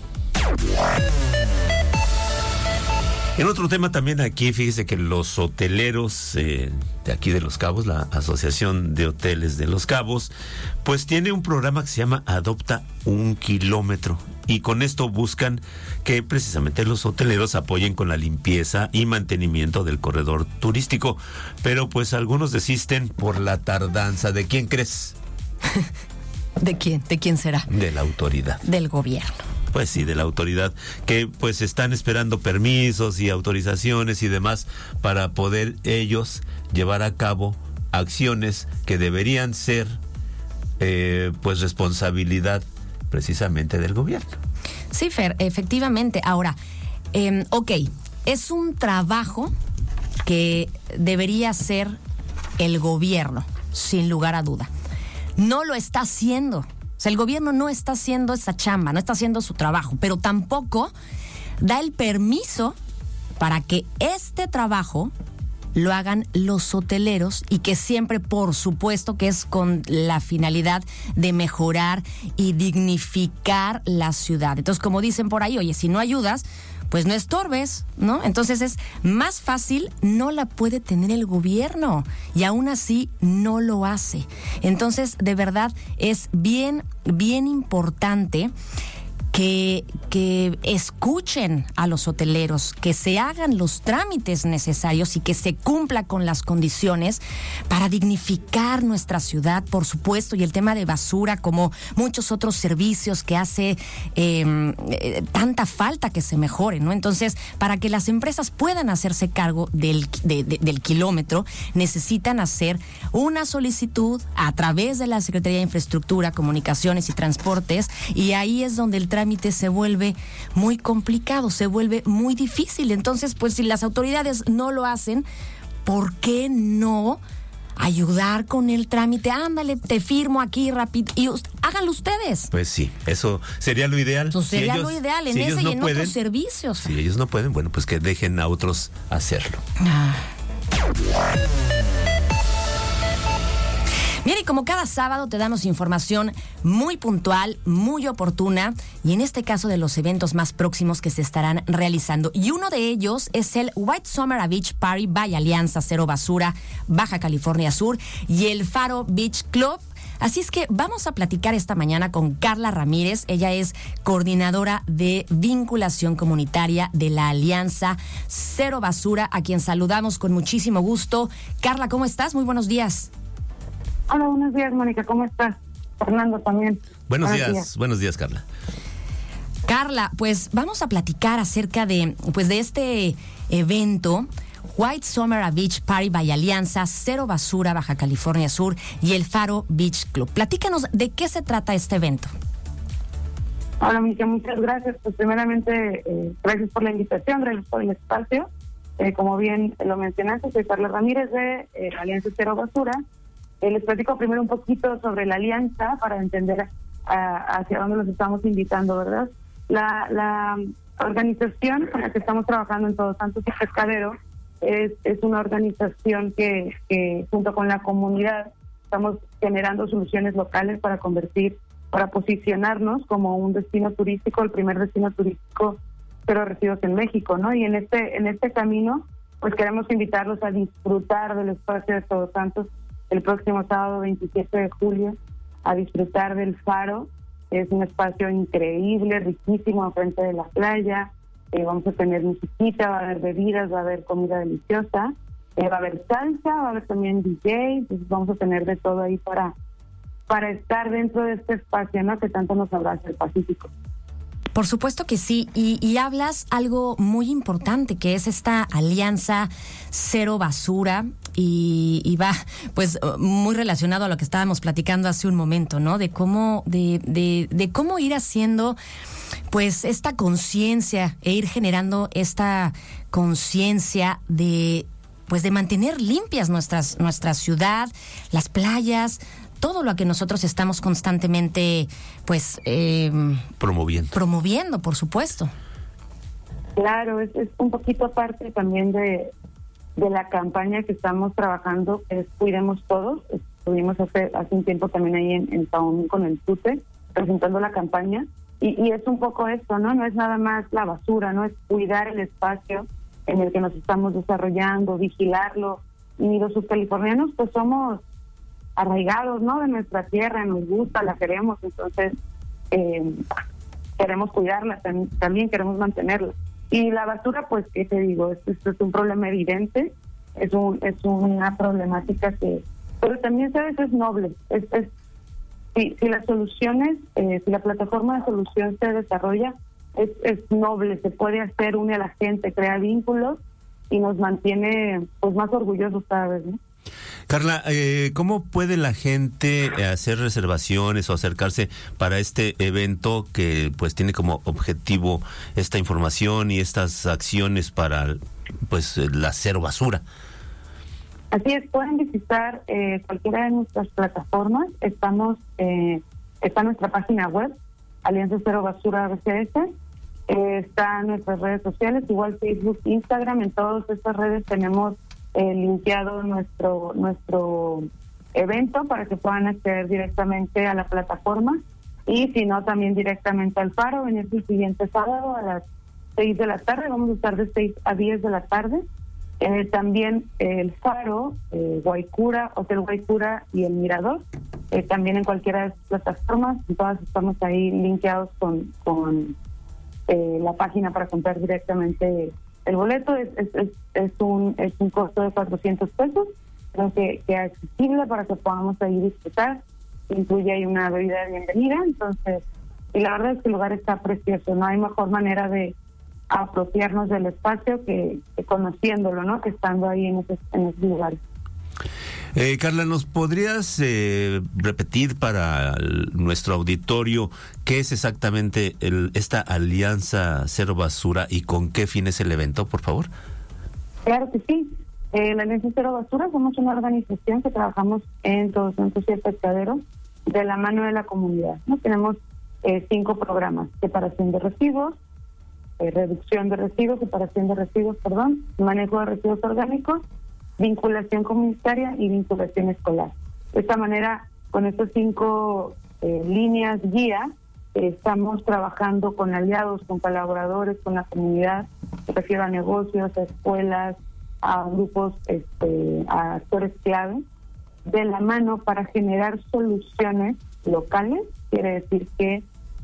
En otro tema también aquí, fíjese que los hoteleros de aquí de Los Cabos, la Asociación de Hoteles de Los Cabos, pues tiene un programa que se llama Adopta un Kilómetro. Y con esto buscan que precisamente los hoteleros apoyen con la limpieza y mantenimiento del corredor turístico. Pero pues algunos desisten por la tardanza. ¿De quién crees? ¿De quién? ¿De quién será? De la autoridad. Del gobierno. Pues sí, de la autoridad, que pues están esperando permisos y autorizaciones y demás para poder ellos llevar a cabo acciones que deberían ser pues responsabilidad precisamente del gobierno. Sí, Fer, efectivamente. Ahora, ok, es un trabajo que debería hacer el gobierno, sin lugar a duda. No lo está haciendo. O sea, el gobierno no está haciendo esa chamba, no está haciendo su trabajo, pero tampoco da el permiso para que este trabajo lo hagan los hoteleros y que siempre, por supuesto, que es con la finalidad de mejorar y dignificar la ciudad. Entonces, como dicen por ahí, oye, si no ayudas, pues no estorbes, ¿no? Entonces es más fácil, no la puede tener el gobierno y aún así no lo hace. Entonces, de verdad, es bien importante que escuchen a los hoteleros, que se hagan los trámites necesarios y que se cumpla con las condiciones para dignificar nuestra ciudad, por supuesto, y el tema de basura, como muchos otros servicios que hace tanta falta que se mejoren, ¿no? Entonces, para que las empresas puedan hacerse cargo del kilómetro, necesitan hacer una solicitud a través de la Secretaría de Infraestructura, Comunicaciones y Transportes, y ahí es donde el trámite se vuelve muy complicado, se vuelve muy difícil. Entonces, pues si las autoridades no lo hacen, ¿por qué no ayudar con el trámite? Ándale, te firmo aquí rápido y háganlo ustedes. Pues sí, eso sería lo ideal. Eso sería lo ideal en ese y en otros servicios. Si ellos no pueden, bueno, pues que dejen a otros hacerlo. Bien, y como cada sábado te damos información muy puntual, muy oportuna, y en este caso de los eventos más próximos que se estarán realizando. Y uno de ellos es el White Summer Beach Party by Alianza Cero Basura, Baja California Sur, y el Faro Beach Club. Así es que vamos a platicar esta mañana con Carla Ramírez. Ella es coordinadora de vinculación comunitaria de la Alianza Cero Basura, a quien saludamos con muchísimo gusto. Carla, ¿cómo estás? Muy buenos días. Hola, buenos días, Mónica, ¿cómo estás? Fernando también. Buenos días, Carla. Carla, pues vamos a platicar acerca de este evento, White Summer Beach Party by Alianza Cero Basura, Baja California Sur, y el Faro Beach Club. Platícanos de qué se trata este evento. Hola, Mónica, muchas gracias. Pues primeramente, gracias por la invitación, gracias por el espacio. Como bien lo mencionaste, soy Carla Ramírez de Alianza Cero Basura. Les platico primero un poquito sobre la alianza para entender hacia dónde los estamos invitando, ¿verdad? La organización con la que estamos trabajando en Todos Santos y Pescadero es una organización que junto con la comunidad estamos generando soluciones locales para posicionarnos como un destino turístico, el primer destino turístico cero residuos en México, ¿no? Y en este camino, pues queremos invitarlos a disfrutar del espacio de Todos Santos el próximo sábado 27 de julio, a disfrutar del Faro. Es un espacio increíble, riquísimo, frente de la playa. Vamos a tener musiquita, va a haber bebidas, va a haber comida deliciosa, va a haber salsa, va a haber también DJ, pues vamos a tener de todo ahí para estar dentro de este espacio, ¿no?, que tanto nos abraza el Pacífico. Por supuesto que sí, y hablas algo muy importante, que es esta alianza Cero Basura, y va pues muy relacionado a lo que estábamos platicando hace un momento, ¿no? De cómo ir haciendo pues esta conciencia e ir generando esta conciencia de mantener limpias nuestra ciudad, las playas, todo lo que nosotros estamos constantemente promoviendo, por supuesto. Claro, es un poquito aparte también de la campaña que estamos trabajando, que es Cuidemos Todos. Estuvimos hace un tiempo también ahí en Taomún con el TUTE presentando la campaña, y es un poco esto, ¿no? No es nada más la basura, no es cuidar el espacio en el que nos estamos desarrollando, vigilarlo. Y los subcalifornianos pues somos arraigados, ¿no?, de nuestra tierra, nos gusta, la queremos, entonces queremos cuidarla, también queremos mantenerla. Y la basura, pues, ¿qué te digo? Esto es un problema evidente, es una problemática pero también, ¿sabes?, es noble. Si las soluciones, si la plataforma de solución se desarrolla, es noble, se puede hacer, une a la gente, crea vínculos y nos mantiene pues más orgullosos cada vez, ¿no? Carla, ¿cómo puede la gente hacer reservaciones o acercarse para este evento que pues tiene como objetivo esta información y estas acciones para la cero basura? Así es, pueden visitar cualquiera de nuestras plataformas. Está nuestra página web, Alianza Cero Basura BCS. Están nuestras redes sociales, igual Facebook, Instagram. En todas estas redes tenemos linkeado nuestro evento para que puedan acceder directamente a la plataforma, y si no, también directamente al faro. Venir el siguiente sábado a las 6 de la tarde, vamos a estar de 6 a 10 de la tarde. También el faro, Guaycura, Hotel Guaycura y el Mirador, también en cualquiera de sus plataformas. Todas estamos ahí linkeados con la página para comprar directamente el boleto. Es un costo de 400 pesos, creo que es accesible para que podamos ahí disfrutar. Incluye ahí una bebida de bienvenida, entonces, y la verdad es que el lugar está precioso. No hay mejor manera de apropiarnos del espacio que conociéndolo, ¿no? Que estando ahí en esos lugares. Carla, ¿nos podrías repetir para nuestro auditorio qué es exactamente esta Alianza Cero Basura y con qué fin es el evento, por favor? Claro que sí. La Alianza Cero Basura somos una organización que trabajamos en Todos Santos y el Pescadero de la mano de la comunidad, ¿no? Tenemos 5 programas: separación de residuos, reducción de residuos, separación de residuos, manejo de residuos orgánicos, vinculación comunitaria y vinculación escolar. De esta manera, con estas 5 líneas guía, estamos trabajando con aliados, con colaboradores, con la comunidad, me refiero a negocios, a escuelas, a grupos, a actores clave, de la mano para generar soluciones locales. Quiere decir que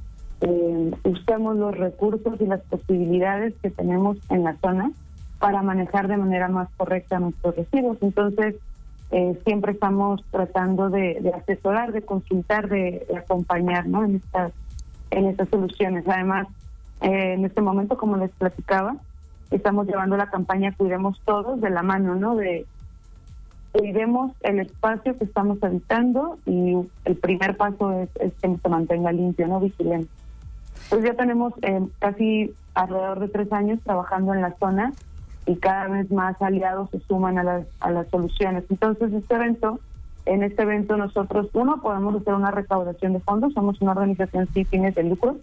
usemos los recursos y las posibilidades que tenemos en la zona para manejar de manera más correcta nuestros residuos. Entonces, siempre estamos tratando de asesorar, de consultar, de acompañar, ¿no? en estas soluciones. Además, en este momento, como les platicaba, estamos llevando la campaña Cuidemos Todos de la mano, ¿no? De cuidemos el espacio que estamos habitando, y el primer paso es que se mantenga limpio, ¿no? Vigilante. Pues ya tenemos casi alrededor de 3 años trabajando en la zona, y cada vez más aliados se suman a las soluciones. Entonces, en este evento nosotros, podemos hacer una recaudación de fondos. Somos una organización sin fines de lucro,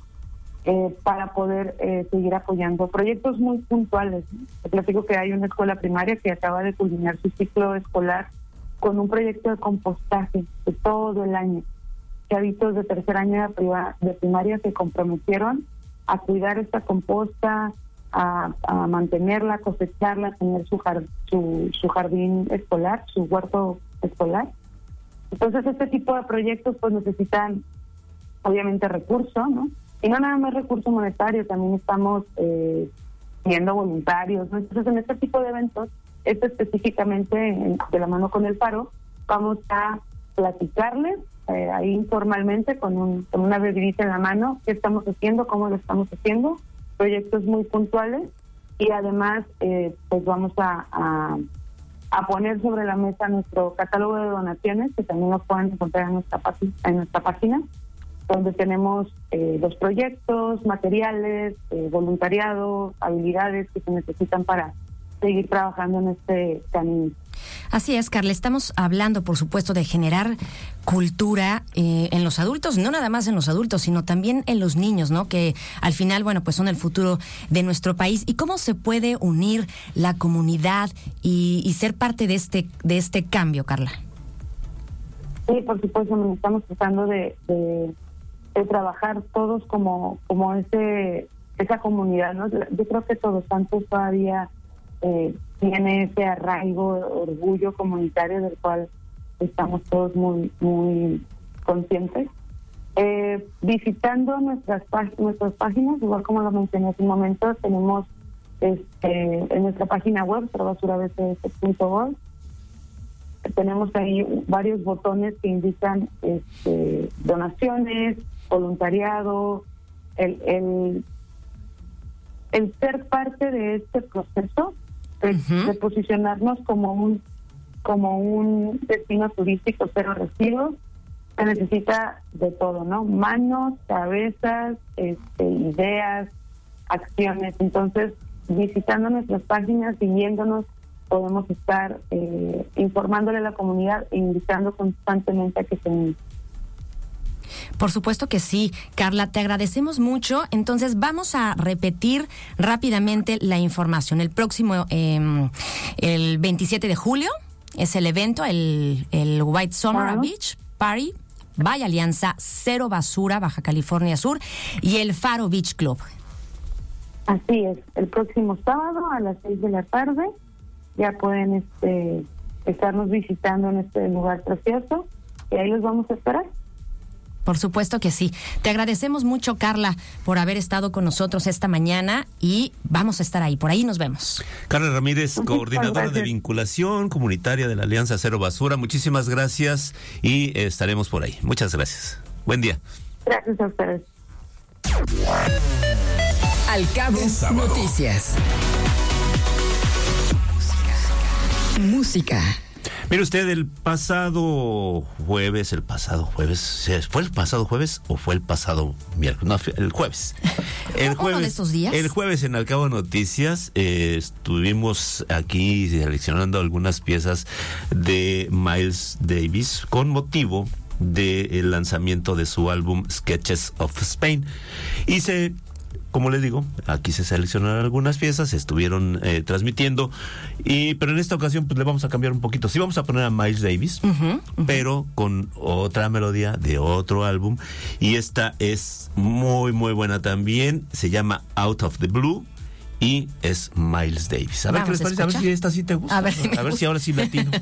para poder seguir apoyando proyectos muy puntuales. Les platico que hay una escuela primaria que acaba de culminar su ciclo escolar con un proyecto de compostaje de todo el año. Chavitos de tercer año de primaria se comprometieron a cuidar esta composta, a mantenerla, cosecharla, tener su jardín escolar, su huerto escolar. Entonces, este tipo de proyectos pues necesitan obviamente recursos, ¿no? Y no nada más recurso monetario, también estamos viendo voluntarios, ¿no? Entonces, en este tipo de eventos, específicamente de la mano con el Faro, vamos a platicarles ahí informalmente con una bebidita en la mano, qué estamos haciendo, cómo lo estamos haciendo, proyectos muy puntuales, y además pues vamos a poner sobre la mesa nuestro catálogo de donaciones, que también nos pueden encontrar en nuestra página, donde tenemos los proyectos, materiales, voluntariado, habilidades que se necesitan para seguir trabajando en este camino. Así es, Carla, estamos hablando, por supuesto, de generar cultura en los adultos, no nada más en los adultos, sino también en los niños, ¿no? Que al final, bueno, pues son el futuro de nuestro país. ¿Y cómo se puede unir la comunidad y ser parte de este cambio, Carla? Sí, por supuesto, estamos tratando de trabajar todos como esa comunidad, ¿no? Yo creo que Todos Santos todavía tiene ese arraigo, orgullo comunitario del cual estamos todos muy muy conscientes. Visitando nuestras páginas, igual como lo mencioné hace un momento, tenemos en nuestra página web, basurabcs.org, tenemos ahí varios botones que indican donaciones, voluntariado, el ser parte de este proceso de posicionarnos como un destino turístico cero residuos. Se necesita de todo, ¿no? Manos, cabezas, ideas, acciones. Entonces, visitando nuestras páginas, siguiéndonos, podemos estar informándole a la comunidad e invitando constantemente a que se unan. Por supuesto que sí, Carla, te agradecemos mucho. Entonces vamos a repetir rápidamente la información. El próximo, el 27 de julio, es el evento, el White Summer Beach Party, by Alianza Cero Basura, Baja California Sur, y el Faro Beach Club. Así es, el próximo sábado a las 6 de la tarde ya pueden estarnos visitando en este lugar precioso y ahí los vamos a esperar. Por supuesto que sí. Te agradecemos mucho, Carla, por haber estado con nosotros esta mañana y vamos a estar ahí. Por ahí nos vemos. Carla Ramírez, coordinadora de vinculación comunitaria de la Alianza Cero Basura. Muchísimas gracias y estaremos por ahí. Muchas gracias. Buen día. Gracias a ustedes. Al Cabo Noticias. Música. Mire usted, el pasado jueves, ¿fue el pasado jueves o fue el pasado miércoles? No, el jueves. ¿Uno de esos días? El jueves en Al Cabo Noticias estuvimos aquí seleccionando algunas piezas de Miles Davis con motivo del lanzamiento de su álbum Sketches of Spain. Como les digo, aquí se seleccionaron algunas piezas, se estuvieron transmitiendo, pero en esta ocasión pues le vamos a cambiar un poquito. Sí vamos a poner a Miles Davis, pero con otra melodía de otro álbum, y esta es muy muy buena también, se llama Out of the Blue y es Miles Davis. A ver qué les parece, a ver si esta sí te gusta, a ver si ahora sí latino.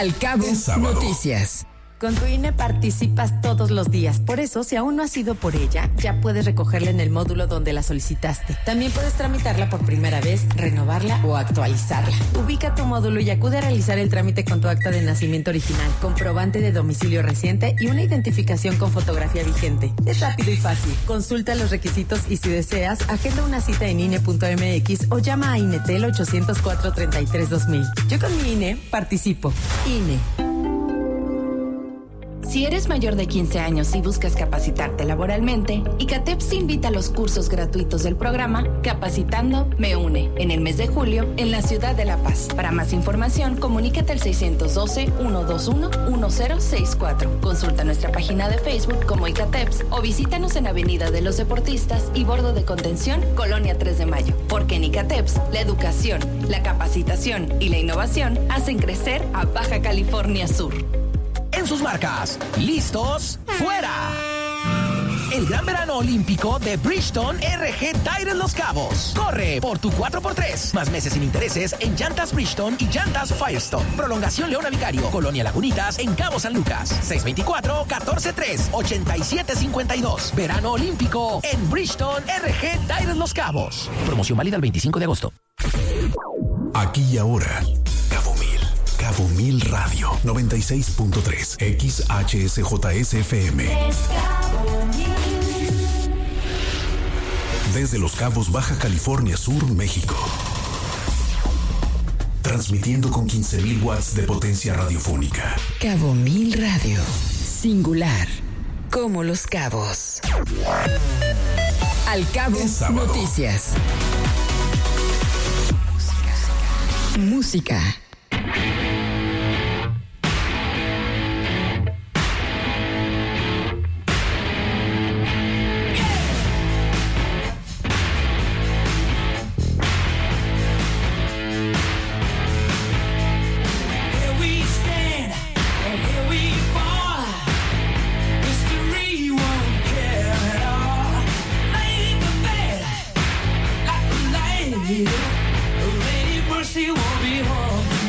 Al Cabo Noticias. Con tu INE participas todos los días. Por eso, si aún no has ido por ella, ya puedes recogerla en el módulo donde la solicitaste. También puedes tramitarla por primera vez, renovarla o actualizarla. Ubica tu módulo y acude a realizar el trámite con tu acta de nacimiento original, comprobante de domicilio reciente y una identificación con fotografía vigente. Es rápido y fácil. Consulta los requisitos y si deseas, agenda una cita en INE.mx o llama a INETEL 804-33-2000. Yo con mi INE participo. INE. Si eres mayor de 15 años y buscas capacitarte laboralmente, ICATEPS invita a los cursos gratuitos del programa Capacitando Me Une, en el mes de julio, en la ciudad de La Paz. Para más información, comunícate al 612-121-1064. Consulta nuestra página de Facebook como ICATEPS o visítanos en Avenida de los Deportistas y Bordo de Contención, Colonia 3 de Mayo. Porque en ICATEPS, la educación, la capacitación y la innovación hacen crecer a Baja California Sur. En sus marcas, listos, fuera. El gran verano olímpico de Bridgestone RG Tires Los Cabos. Corre por tu 4x3, más meses sin intereses en llantas Bridgestone y llantas Firestone. Prolongación Leona Vicario, Colonia Lagunitas, en Cabo San Lucas. 624-14-3-8752. Verano olímpico en Bridgestone RG Tires Los Cabos. Promoción válida el 25 de agosto. Aquí y ahora, Cabo Mil Radio 96.3 XHSJSFM. Desde Los Cabos, Baja California Sur, México. Transmitiendo con 15,000 watts de potencia radiofónica. Cabo Mil Radio. Singular. Como Los Cabos. Al Cabo Noticias. Música. Lady, mercy won't be home.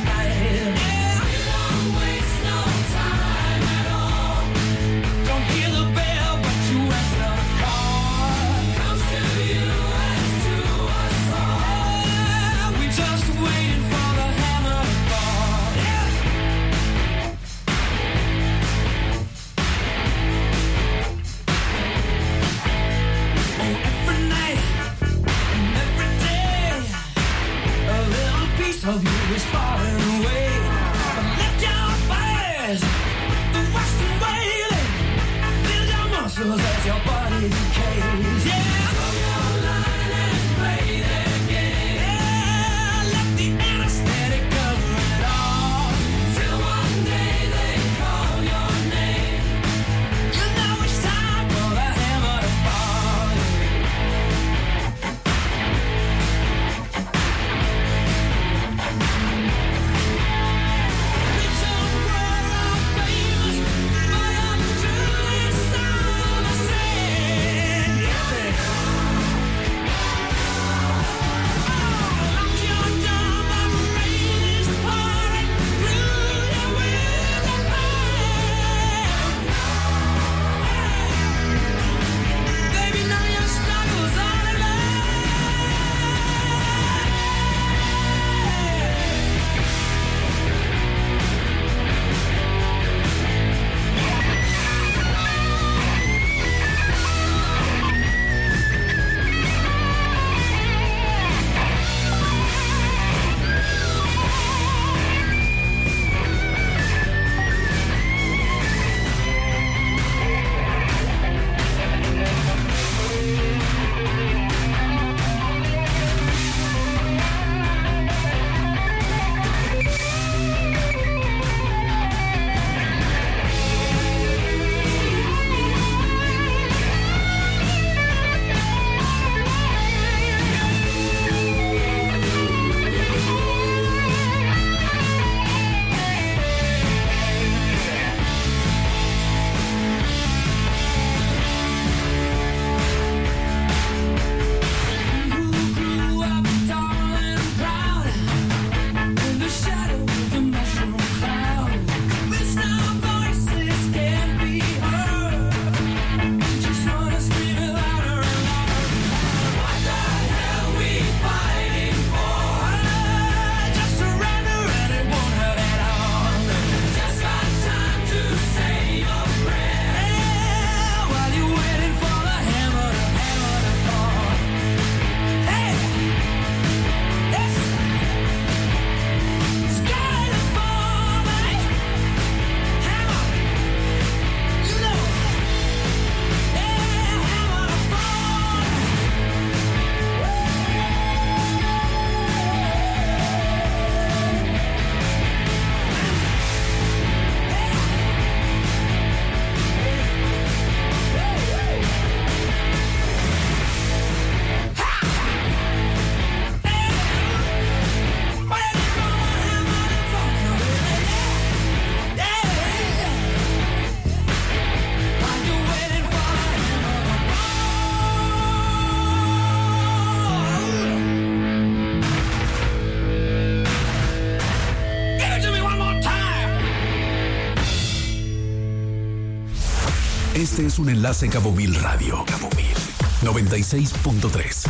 Este es un enlace Cabo Mil Radio. Cabo Mil 96.3.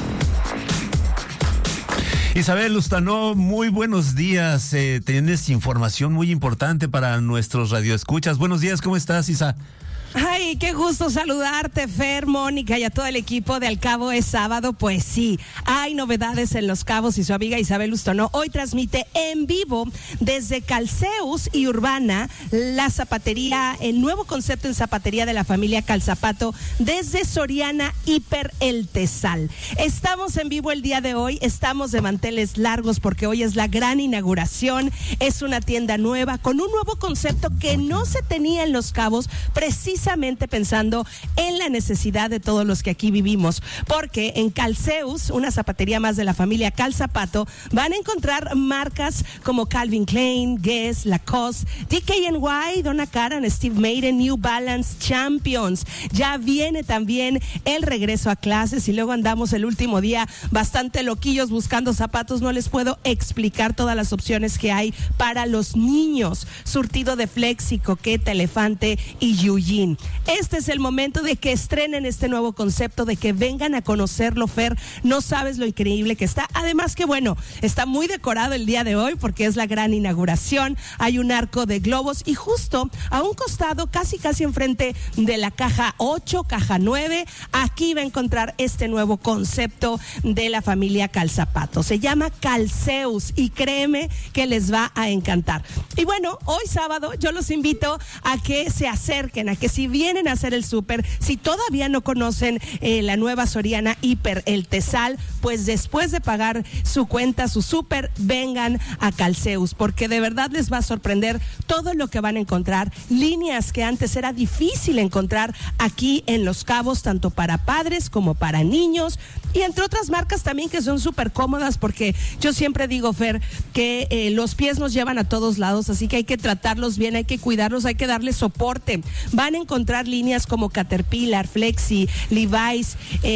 Isabel Lustanó, muy buenos días. Tienes información muy importante para nuestros radioescuchas. Buenos días, ¿cómo estás, Isa? Ay, qué gusto saludarte, Fer, Mónica y a todo el equipo de Al Cabo es sábado. Pues sí, hay novedades en Los Cabos y su amiga Isabel Lustanó hoy transmite en vivo desde Calceus y Urbana la zapatería, el nuevo concepto en zapatería de la familia Calzapato desde Soriana Hiper El Tesal. Estamos en vivo el día de hoy, estamos de manteles largos porque hoy es la gran inauguración. Es una tienda nueva con un nuevo concepto que no se tenía en Los Cabos, precisamente pensando en la necesidad de todos los que aquí vivimos, porque en Calceus, una zapatería más de la familia Calzapato, van a encontrar marcas como Calvin Klein, Guess, Lacoste, DKNY, Donna Karan, Steve Madden, New Balance, Champions. Ya viene también el regreso a clases y luego andamos el último día bastante loquillos buscando zapatos. No les puedo explicar todas las opciones que hay para los niños. Surtido de Flexi, Coqueta, Elefante y Yuyin. Este es el momento de que estrenen este nuevo concepto, de que vengan a conocerlo, Fer. No sabes lo increíble que está. Además que bueno, está muy decorado el día de hoy porque es la gran inauguración. Hay un arco de globos y justo a un costado, casi enfrente de la caja 8, caja 9, aquí va a encontrar este nuevo concepto de la familia Calzapato. Se llama Calceus y créeme que les va a encantar. Y bueno, hoy sábado yo los invito a que se acerquen, a que si vienen a hacer el súper, si todavía no conocen la nueva Soriana Hiper El Tesal, pues después de pagar su cuenta, su súper, vengan a Calceus, porque de verdad les va a sorprender todo lo que van a encontrar. Líneas que antes era difícil encontrar aquí en Los Cabos, tanto para padres como para niños, y entre otras marcas también que son súper cómodas, porque yo siempre digo, Fer, que los pies nos llevan a todos lados, así que hay que tratarlos bien, hay que cuidarlos, hay que darles soporte. Van a encontrar líneas como Caterpillar, Flexi, Levi's,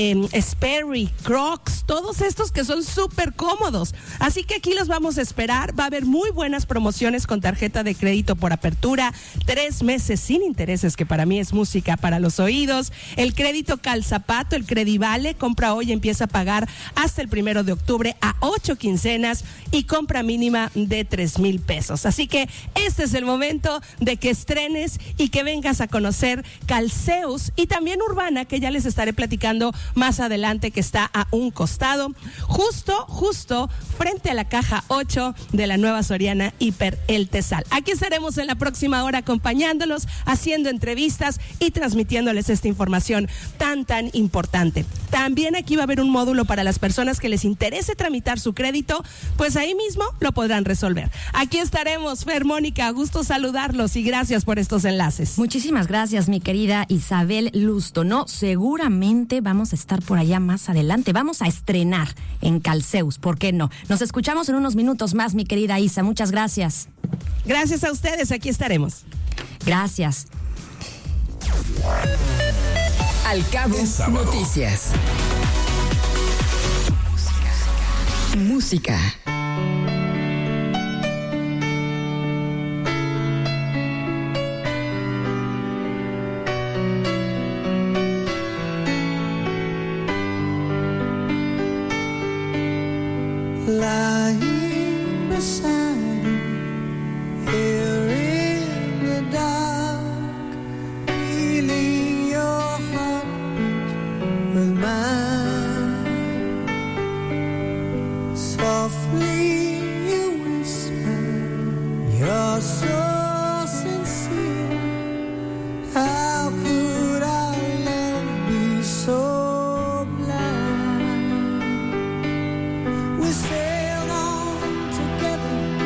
Sperry, Crocs, todos estos que son súper cómodos. Así que aquí los vamos a esperar. Va a haber muy buenas promociones con tarjeta de crédito por apertura, 3 meses sin intereses, que para mí es música para los oídos. El crédito Calzapato, el Credivale, compra hoy, empieza a pagar hasta el 1 de octubre a 8 quincenas y compra mínima de 3,000 pesos. Así que este es el momento de que estrenes y que vengas a conocer Calceus y también Urbana, que ya les estaré platicando más adelante, que está a un costado, justo frente a la caja 8 de la nueva Soriana Hiper El Tesal. Aquí estaremos en la próxima hora acompañándolos, haciendo entrevistas y transmitiéndoles esta información tan importante. También aquí va a haber un módulo para las personas que les interese tramitar su crédito, pues ahí mismo lo podrán resolver. Aquí estaremos, Fer, Mónica, gusto saludarlos y gracias por estos enlaces. Muchísimas gracias, mi querida Isabel Lustanó. Seguramente vamos a estar por allá más adelante. Vamos a estrenar en Calceus, ¿por qué no? Nos escuchamos en unos minutos más, mi querida Isa. Muchas gracias. Gracias a ustedes, aquí estaremos. Gracias. Al Cabo Noticias. Música. Lying beside you, here in the dark, feeling your heartbeat with mine. Softly you whisper, you're so sincere. How could our love be so blind? We sailed on together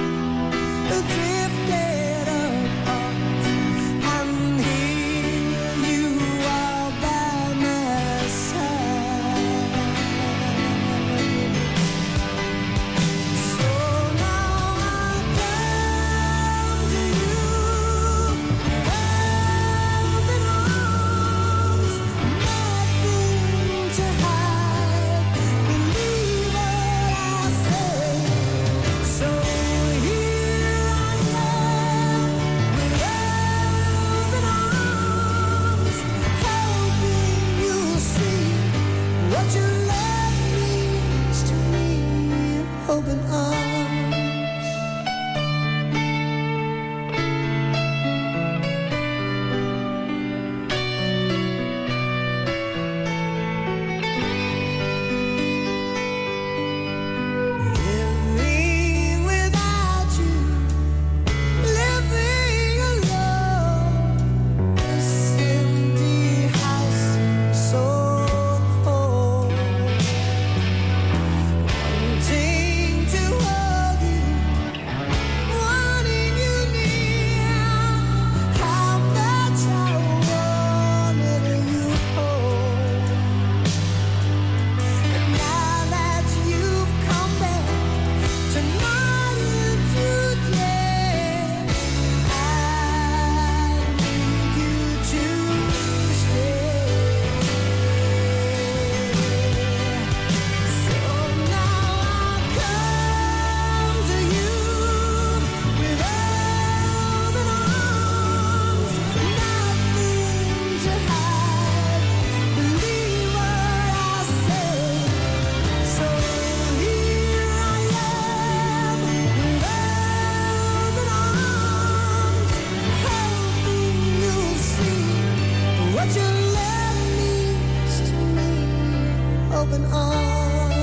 open arms.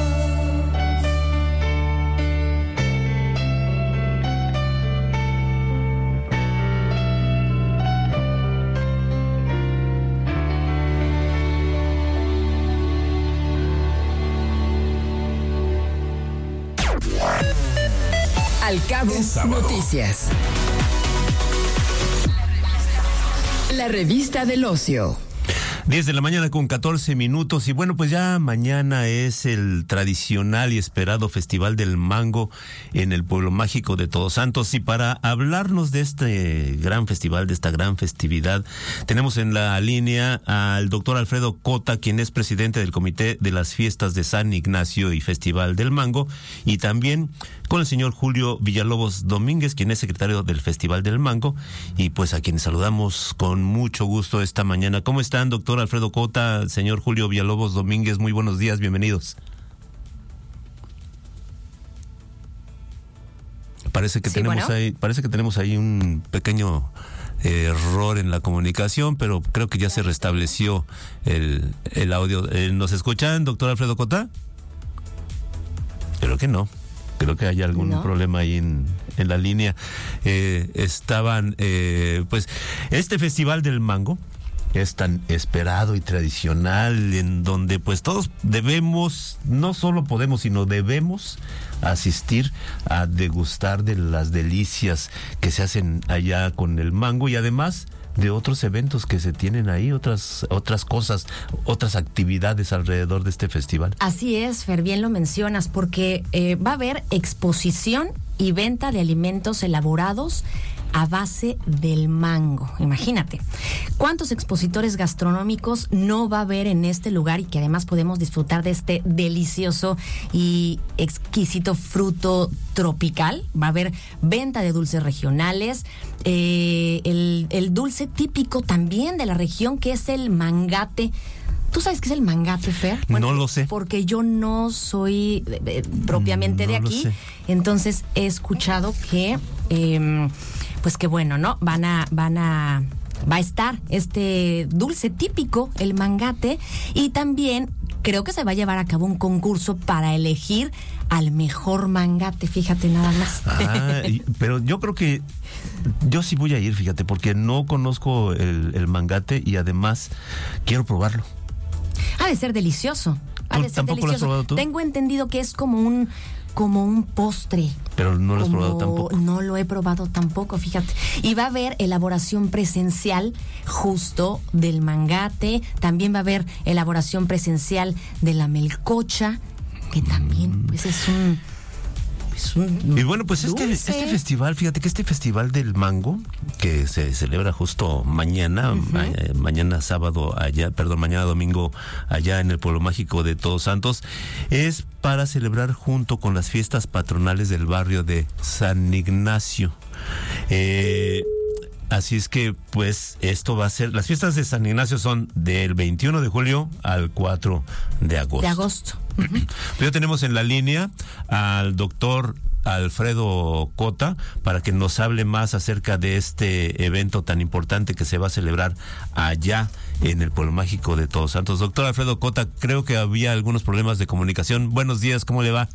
Al Cabo Noticias. La revista del ocio. 10 de la mañana con 14 minutos y bueno, pues ya mañana es el tradicional y esperado Festival del Mango en el Pueblo Mágico de Todos Santos, y para hablarnos de este gran festival, de esta gran festividad, tenemos en la línea al doctor Alfredo Cota, quien es presidente del Comité de las Fiestas de San Ignacio y Festival del Mango, y también con el señor Julio Villalobos Domínguez, quien es secretario del Festival del Mango, y pues a quienes saludamos con mucho gusto esta mañana. ¿Cómo están, doctor Alfredo Cota, señor Julio Villalobos Domínguez? Muy buenos días, bienvenidos. Parece que tenemos ahí un pequeño error en la comunicación, pero creo que ya se restableció el audio. ¿Nos escuchan, doctor Alfredo Cota? Creo que no. Creo que hay algún problema ahí en la línea. Pues, este Festival del Mango es tan esperado y tradicional, en donde pues todos debemos, no solo podemos, sino debemos asistir a degustar de las delicias que se hacen allá con el mango, y además de otros eventos que se tienen ahí, otras cosas, otras actividades alrededor de este festival. Así es, Fer, bien lo mencionas, porque va a haber exposición y venta de alimentos elaborados a base del mango. Imagínate, ¿cuántos expositores gastronómicos no va a haber en este lugar, y que además podemos disfrutar de este delicioso y exquisito fruto tropical? Va a haber venta de dulces regionales, el dulce típico también de la región, que es el mangate. ¿Tú sabes qué es el mangate, Fer? Bueno, no lo sé. Porque yo no soy propiamente de aquí. Entonces he escuchado que pues que bueno, ¿no? Va a estar este dulce típico, el mangate, y también creo que se va a llevar a cabo un concurso para elegir al mejor mangate, fíjate nada más. Pero yo creo que yo sí voy a ir, fíjate, porque no conozco el mangate y además quiero probarlo. Ha de ser delicioso. ¿Tampoco lo has probado tú? Tengo entendido que es como un postre. Pero no lo has probado tampoco. No lo he probado tampoco, fíjate. Y va a haber elaboración presencial justo del mangate. También va a haber elaboración presencial de la melcocha, que también pues es un y bueno, pues este festival, fíjate que este Festival del Mango, que se celebra justo mañana, mañana domingo, allá en el Pueblo Mágico de Todos Santos, es para celebrar junto con las fiestas patronales del barrio de San Ignacio. Así es que, pues, esto va a ser... Las fiestas de San Ignacio son del 21 de julio al 4 de agosto. Pues ya tenemos en la línea al doctor Alfredo Cota para que nos hable más acerca de este evento tan importante que se va a celebrar allá en el Pueblo Mágico de Todos Santos. Doctor Alfredo Cota, creo que había algunos problemas de comunicación. Buenos días, ¿cómo le va?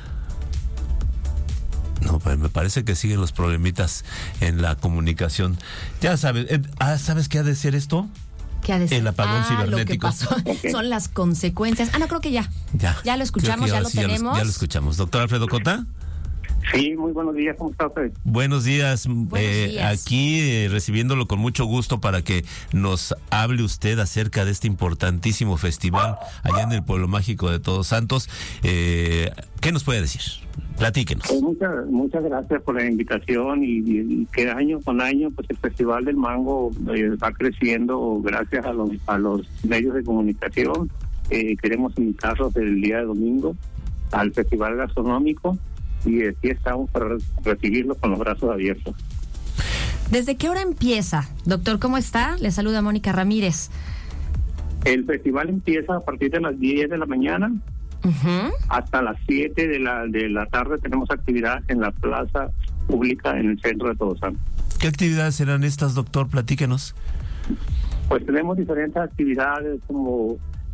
No, pues me parece que siguen los problemitas en la comunicación. Ya sabes, ¿sabes qué ha de ser esto? ¿Qué ha de ser? El apagón cibernético. Lo que pasó son las consecuencias. No, creo que ya. Ya lo escuchamos, ya lo tenemos. Ya lo escuchamos. Doctor Alfredo Cota. Sí, muy buenos días, ¿cómo está usted? Buenos días, aquí recibiéndolo con mucho gusto para que nos hable usted acerca de este importantísimo festival allá en el Pueblo Mágico de Todos Santos. ¿Qué nos puede decir? Platíquenos. Muchas gracias por la invitación y que año con año pues el Festival del Mango va creciendo gracias a los medios de comunicación. Queremos invitarlos el día de domingo al Festival Gastronómico y aquí estamos para recibirlos con los brazos abiertos. ¿Desde qué hora empieza? Doctor, ¿cómo está? Le saluda Mónica Ramírez. El festival empieza a partir de las 10 de la mañana. Hasta las 7 de la tarde tenemos actividad en la plaza pública en el centro de Todos Santos. ¿Qué actividades serán estas, doctor? Platíquenos. Pues tenemos diferentes actividades como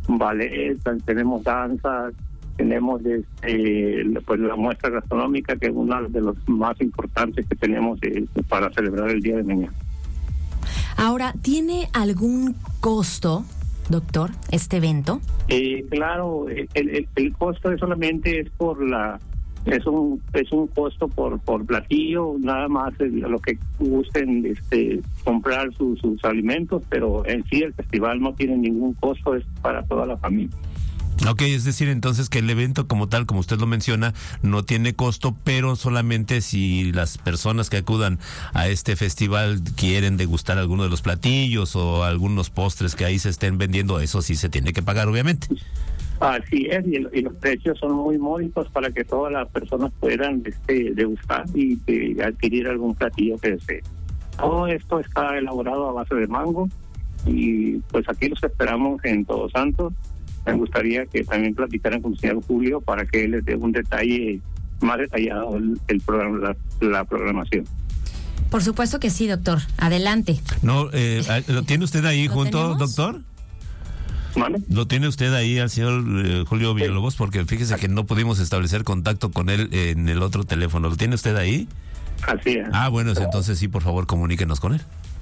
ballet, tenemos danza, tenemos pues la muestra gastronómica, que es uno de los más importantes que tenemos para celebrar el día de mañana. Ahora, ¿tiene algún costo, doctor, este evento? Claro, el costo solamente es un costo por platillo, nada más lo que gusten comprar sus alimentos, pero en sí el festival no tiene ningún costo, es para toda la familia. Ok, es decir entonces que el evento como tal, como usted lo menciona, no tiene costo, pero solamente si las personas que acudan a este festival quieren degustar alguno de los platillos o algunos postres que ahí se estén vendiendo, eso sí se tiene que pagar, obviamente. Así es, y los precios son muy módicos para que todas las personas puedan degustar y adquirir algún platillo que desee. Todo esto está elaborado a base de mango y pues aquí los esperamos en Todos Santos. Me gustaría que también platicaran con el señor Julio para que él les dé un detalle más detallado el programa, la programación. Por supuesto que sí, doctor. Adelante. No, ¿lo tiene usted ahí junto, tenemos? doctor? ¿Vale? ¿Lo tiene usted ahí al señor Julio Villalobos? Porque fíjese que no pudimos establecer contacto con él en el otro teléfono. ¿Lo tiene usted ahí? Así es. Bueno, entonces sí, por favor, comuníquenos con él.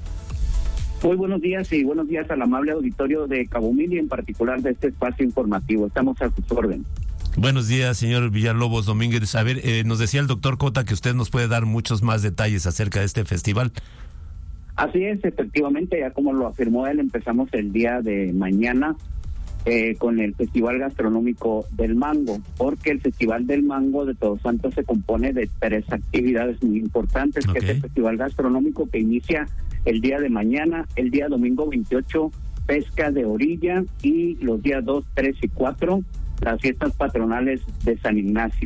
Muy buenos días y buenos días al amable auditorio de Cabo Mil y en particular de este espacio informativo. Estamos a sus órdenes. Buenos días, señor Villalobos Domínguez. A ver, nos decía el doctor Cota que usted nos puede dar muchos más detalles acerca de este festival. Así es, efectivamente, ya como lo afirmó él, empezamos el día de mañana con el Festival Gastronómico del Mango, porque el Festival del Mango de Todos Santos se compone de 3 actividades muy importantes, que es el Festival Gastronómico que inicia el día de mañana, el día domingo 28, pesca de orilla, y los días 2, 3 y 4, las fiestas patronales de San Ignacio.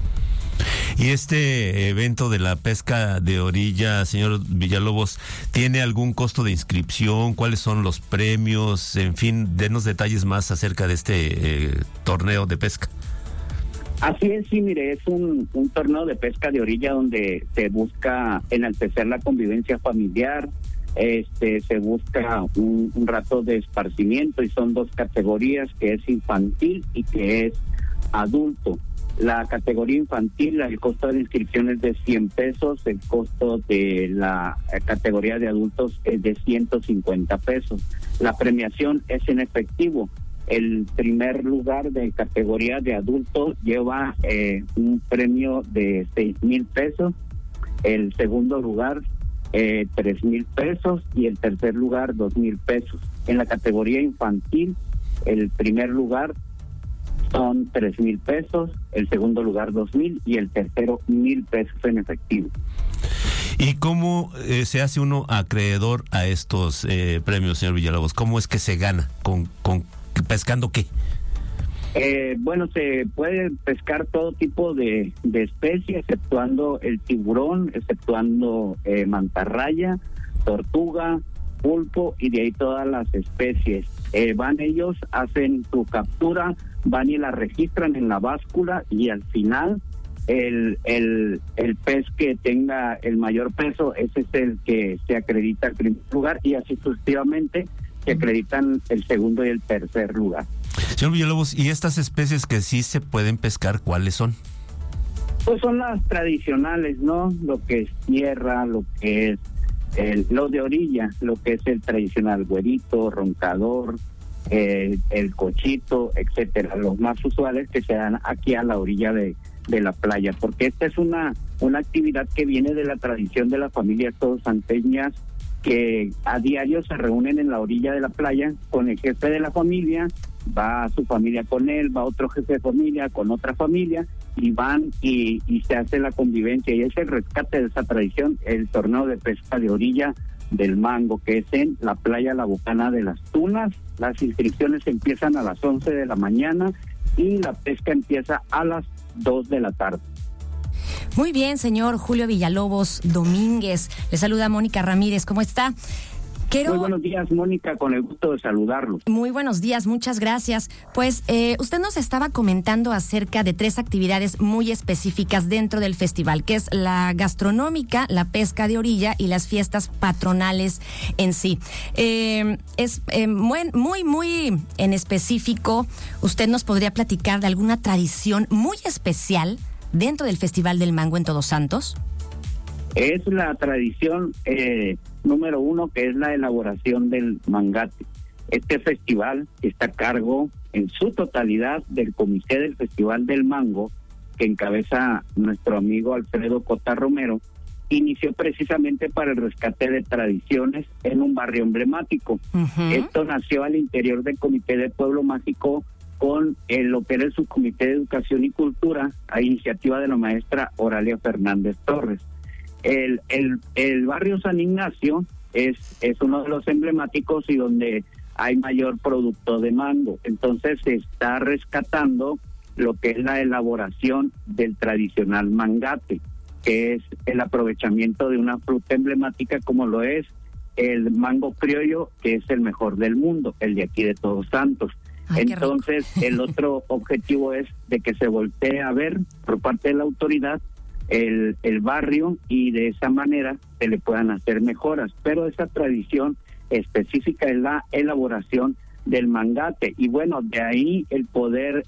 ¿Y este evento de la pesca de orilla, señor Villalobos, tiene algún costo de inscripción? ¿Cuáles son los premios? En fin, denos detalles más acerca de este torneo de pesca. Así es, sí, mire, es un torneo de pesca de orilla donde se busca enaltecer la convivencia familiar, se busca un rato de esparcimiento, y son 2 categorías, que es infantil y que es adulto. La categoría infantil, el costo de la inscripción es de 100 pesos, el costo de la categoría de adultos es de 150 pesos. La premiación es en efectivo. El primer lugar de categoría de adultos lleva un premio de 6,000 pesos, el segundo lugar 3,000 pesos y el tercer lugar 2,000 pesos. En la categoría infantil, el primer lugar son 3,000 pesos, el segundo lugar 2,000 y el tercero 1,000 pesos en efectivo. ¿Y cómo se hace uno acreedor a estos premios, señor Villalobos? ¿Cómo es que se gana? ¿Con pescando qué? Bueno, se puede pescar todo tipo de especies, exceptuando el tiburón, exceptuando mantarraya, tortuga, pulpo, y de ahí todas las especies. Van ellos, hacen su captura, van y la registran en la báscula, y al final el pez que tenga el mayor peso, ese es el que se acredita al primer lugar, y así sucesivamente se acreditan el segundo y el tercer lugar. Señor Villalobos, ¿y estas especies que sí se pueden pescar, cuáles son? Pues son las tradicionales, ¿no? Lo que es tierra, lo que es lo de orilla, lo que es el tradicional güerito, roncador, el cochito, etcétera, los más usuales que se dan aquí a la orilla de la playa, porque esta es una actividad que viene de la tradición de las familias todosanteñas, que a diario se reúnen en la orilla de la playa con el jefe de la familia, va su familia con él, va otro jefe de familia con otra familia, y van y se hace la convivencia, y es el rescate de esa tradición, el torneo de pesca de orilla del Mango, que es en la playa La Bocana de las Tunas. Las inscripciones empiezan a las 11 de la mañana y la pesca empieza a las 2 de la tarde. Muy bien, señor Julio Villalobos Domínguez. Le saluda Mónica Ramírez. ¿Cómo está? Muy buenos días, Mónica, con el gusto de saludarlos. Muy buenos días, muchas gracias. Pues usted nos estaba comentando acerca de 3 actividades muy específicas dentro del festival, que es la gastronómica, la pesca de orilla y las fiestas patronales en sí. Es muy en específico, ¿usted nos podría platicar de alguna tradición muy especial dentro del Festival del Mango en Todos Santos? Es la tradición número 1, que es la elaboración del mangate. Este festival está a cargo en su totalidad del Comité del Festival del Mango, que encabeza nuestro amigo Alfredo Cota Romero. Inició precisamente para el rescate de tradiciones en un barrio emblemático. Esto nació al interior del Comité de Pueblo Mágico con lo que era el Subcomité de Educación y Cultura, a iniciativa de la maestra Oralia Fernández Torres. El barrio San Ignacio es uno de los emblemáticos y donde hay mayor producto de mango. Entonces se está rescatando lo que es la elaboración del tradicional mangate, que es el aprovechamiento de una fruta emblemática como lo es el mango criollo, que es el mejor del mundo, el de aquí de Todos Santos. Entonces el otro objetivo es de que se voltee a ver por parte de la autoridad el barrio y de esa manera se le puedan hacer mejoras, pero esa tradición específica es la elaboración del mangate y bueno, de ahí el poder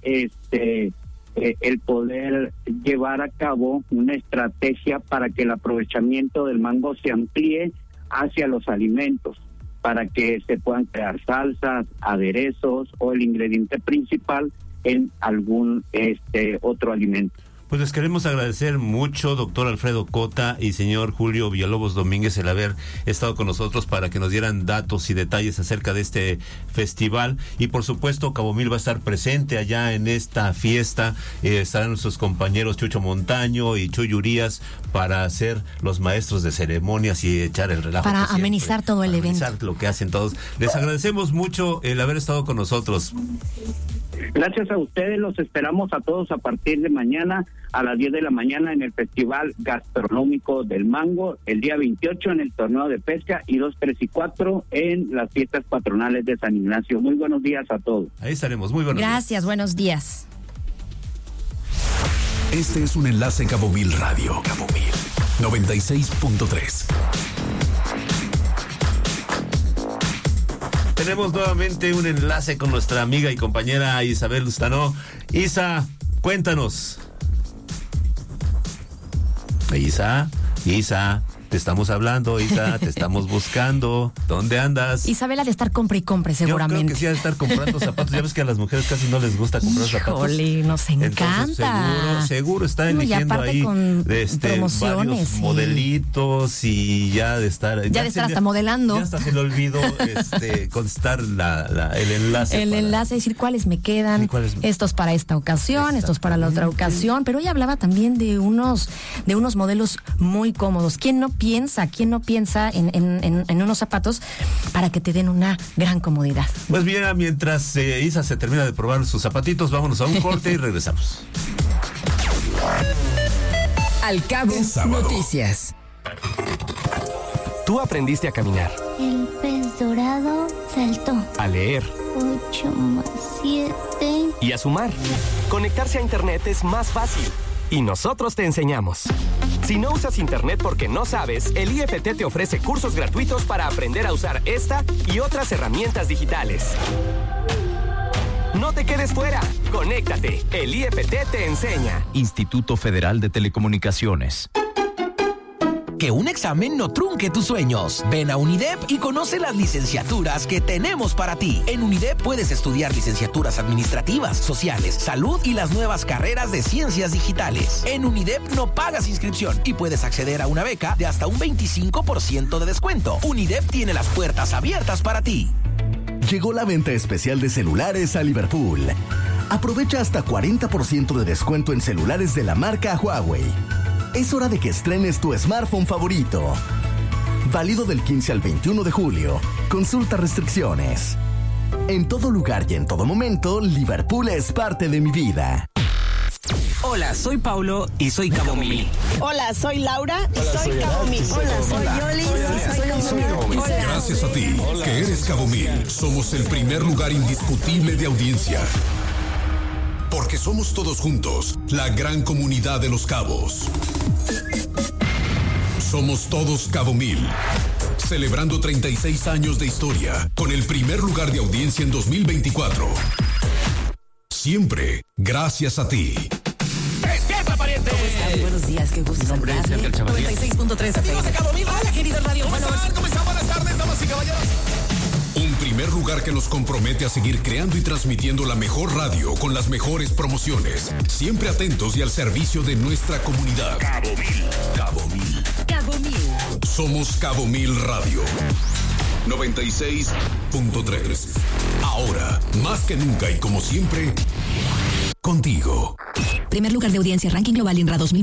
llevar a cabo una estrategia para que el aprovechamiento del mango se amplíe hacia los alimentos, para que se puedan crear salsas, aderezos o el ingrediente principal en algún otro alimento. Pues les queremos agradecer mucho, doctor Alfredo Cota y señor Julio Villalobos Domínguez, el haber estado con nosotros para que nos dieran datos y detalles acerca de este festival. Y por supuesto, Cabo Mil va a estar presente allá en esta fiesta. Estarán nuestros compañeros Chucho Montaño y Chuy Urias para ser los maestros de ceremonias y echar el relajo. Para amenizar todo el evento. Lo que hacen todos. Les agradecemos mucho el haber estado con nosotros. Gracias a ustedes, los esperamos a todos a partir de mañana a las 10 de la mañana en el Festival Gastronómico del Mango, el día 28 en el torneo de pesca y 2, 3 y 4 en las fiestas patronales de San Ignacio. Muy buenos días a todos. Ahí estaremos, muy buenos días. Gracias, buenos días. Este es un enlace en Cabo Mil Radio. Cabo Mil 96.3. Tenemos nuevamente un enlace con nuestra amiga y compañera Isabel Lustanó. Isa, cuéntanos. Isa, te estamos hablando, Isa, te estamos buscando. ¿Dónde andas? Isabel ha de estar compre y compre seguramente. Yo creo que sí ha de estar comprando zapatos. Ya ves que a las mujeres casi no les gusta comprar zapatos. Híjole, nos encanta. Entonces, seguro está eligiendo ahí varios modelitos y ya de estar... Ya de estar hasta modelando. Ya hasta se le olvidó constar el enlace. El enlace, decir cuáles me quedan. Sí, estos para esta ocasión, estos para la otra ocasión. Pero ella hablaba también de unos modelos muy cómodos. ¿Quién no piensa en unos zapatos para que te den una gran comodidad? Pues bien, mientras Isa se termina de probar sus zapatitos, vámonos a un corte y regresamos. Al Cabo Noticias. Tú aprendiste a caminar. El pez dorado saltó. A leer. 8 más 7. Y a sumar. Conectarse a Internet es más fácil. Y nosotros te enseñamos. Si no usas Internet porque no sabes, el IFT te ofrece cursos gratuitos para aprender a usar esta y otras herramientas digitales. No te quedes fuera. Conéctate. El IFT te enseña. Instituto Federal de Telecomunicaciones. Que un examen no trunque tus sueños. Ven a UNIDEP y conoce las licenciaturas que tenemos para ti. En UNIDEP puedes estudiar licenciaturas administrativas, sociales, salud y las nuevas carreras de ciencias digitales. En UNIDEP no pagas inscripción y puedes acceder a una beca de hasta un 25% de descuento. UNIDEP tiene las puertas abiertas para ti. Llegó la venta especial de celulares a Liverpool. Aprovecha hasta 40% de descuento en celulares de la marca Huawei. Es hora de que estrenes tu smartphone favorito. Válido del 15 al 21 de julio. Consulta restricciones. En todo lugar y en todo momento, Liverpool es parte de mi vida. Hola, soy Paulo y soy Cabo Mil. Hola, soy Laura y soy Cabo Mil. Hola, soy Yoli y soy Cabo Mil. Gracias a ti, que eres Cabo Mil, somos el primer lugar indiscutible de audiencia. Porque somos todos juntos, la gran comunidad de Los Cabos. Somos todos Cabo Mil. Celebrando 36 años de historia, con el primer lugar de audiencia en 2024. Siempre, gracias a ti. ¡Despierta, pariente! Buenos días, qué gusto saludarle. 96.3 Amigos de Cabo Mil. Hola, querido Radio. ¿Cómo están? Buenas tardes, damas y caballeros. Un primer lugar que nos compromete a seguir creando y transmitiendo la mejor radio con las mejores promociones. Siempre atentos y al servicio de nuestra comunidad. Cabo Mil. Cabo Mil. Cabo Mil. Somos Cabo Mil Radio. 96.3. Ahora, más que nunca y como siempre, contigo. Primer lugar de audiencia, ranking global INRA 2020.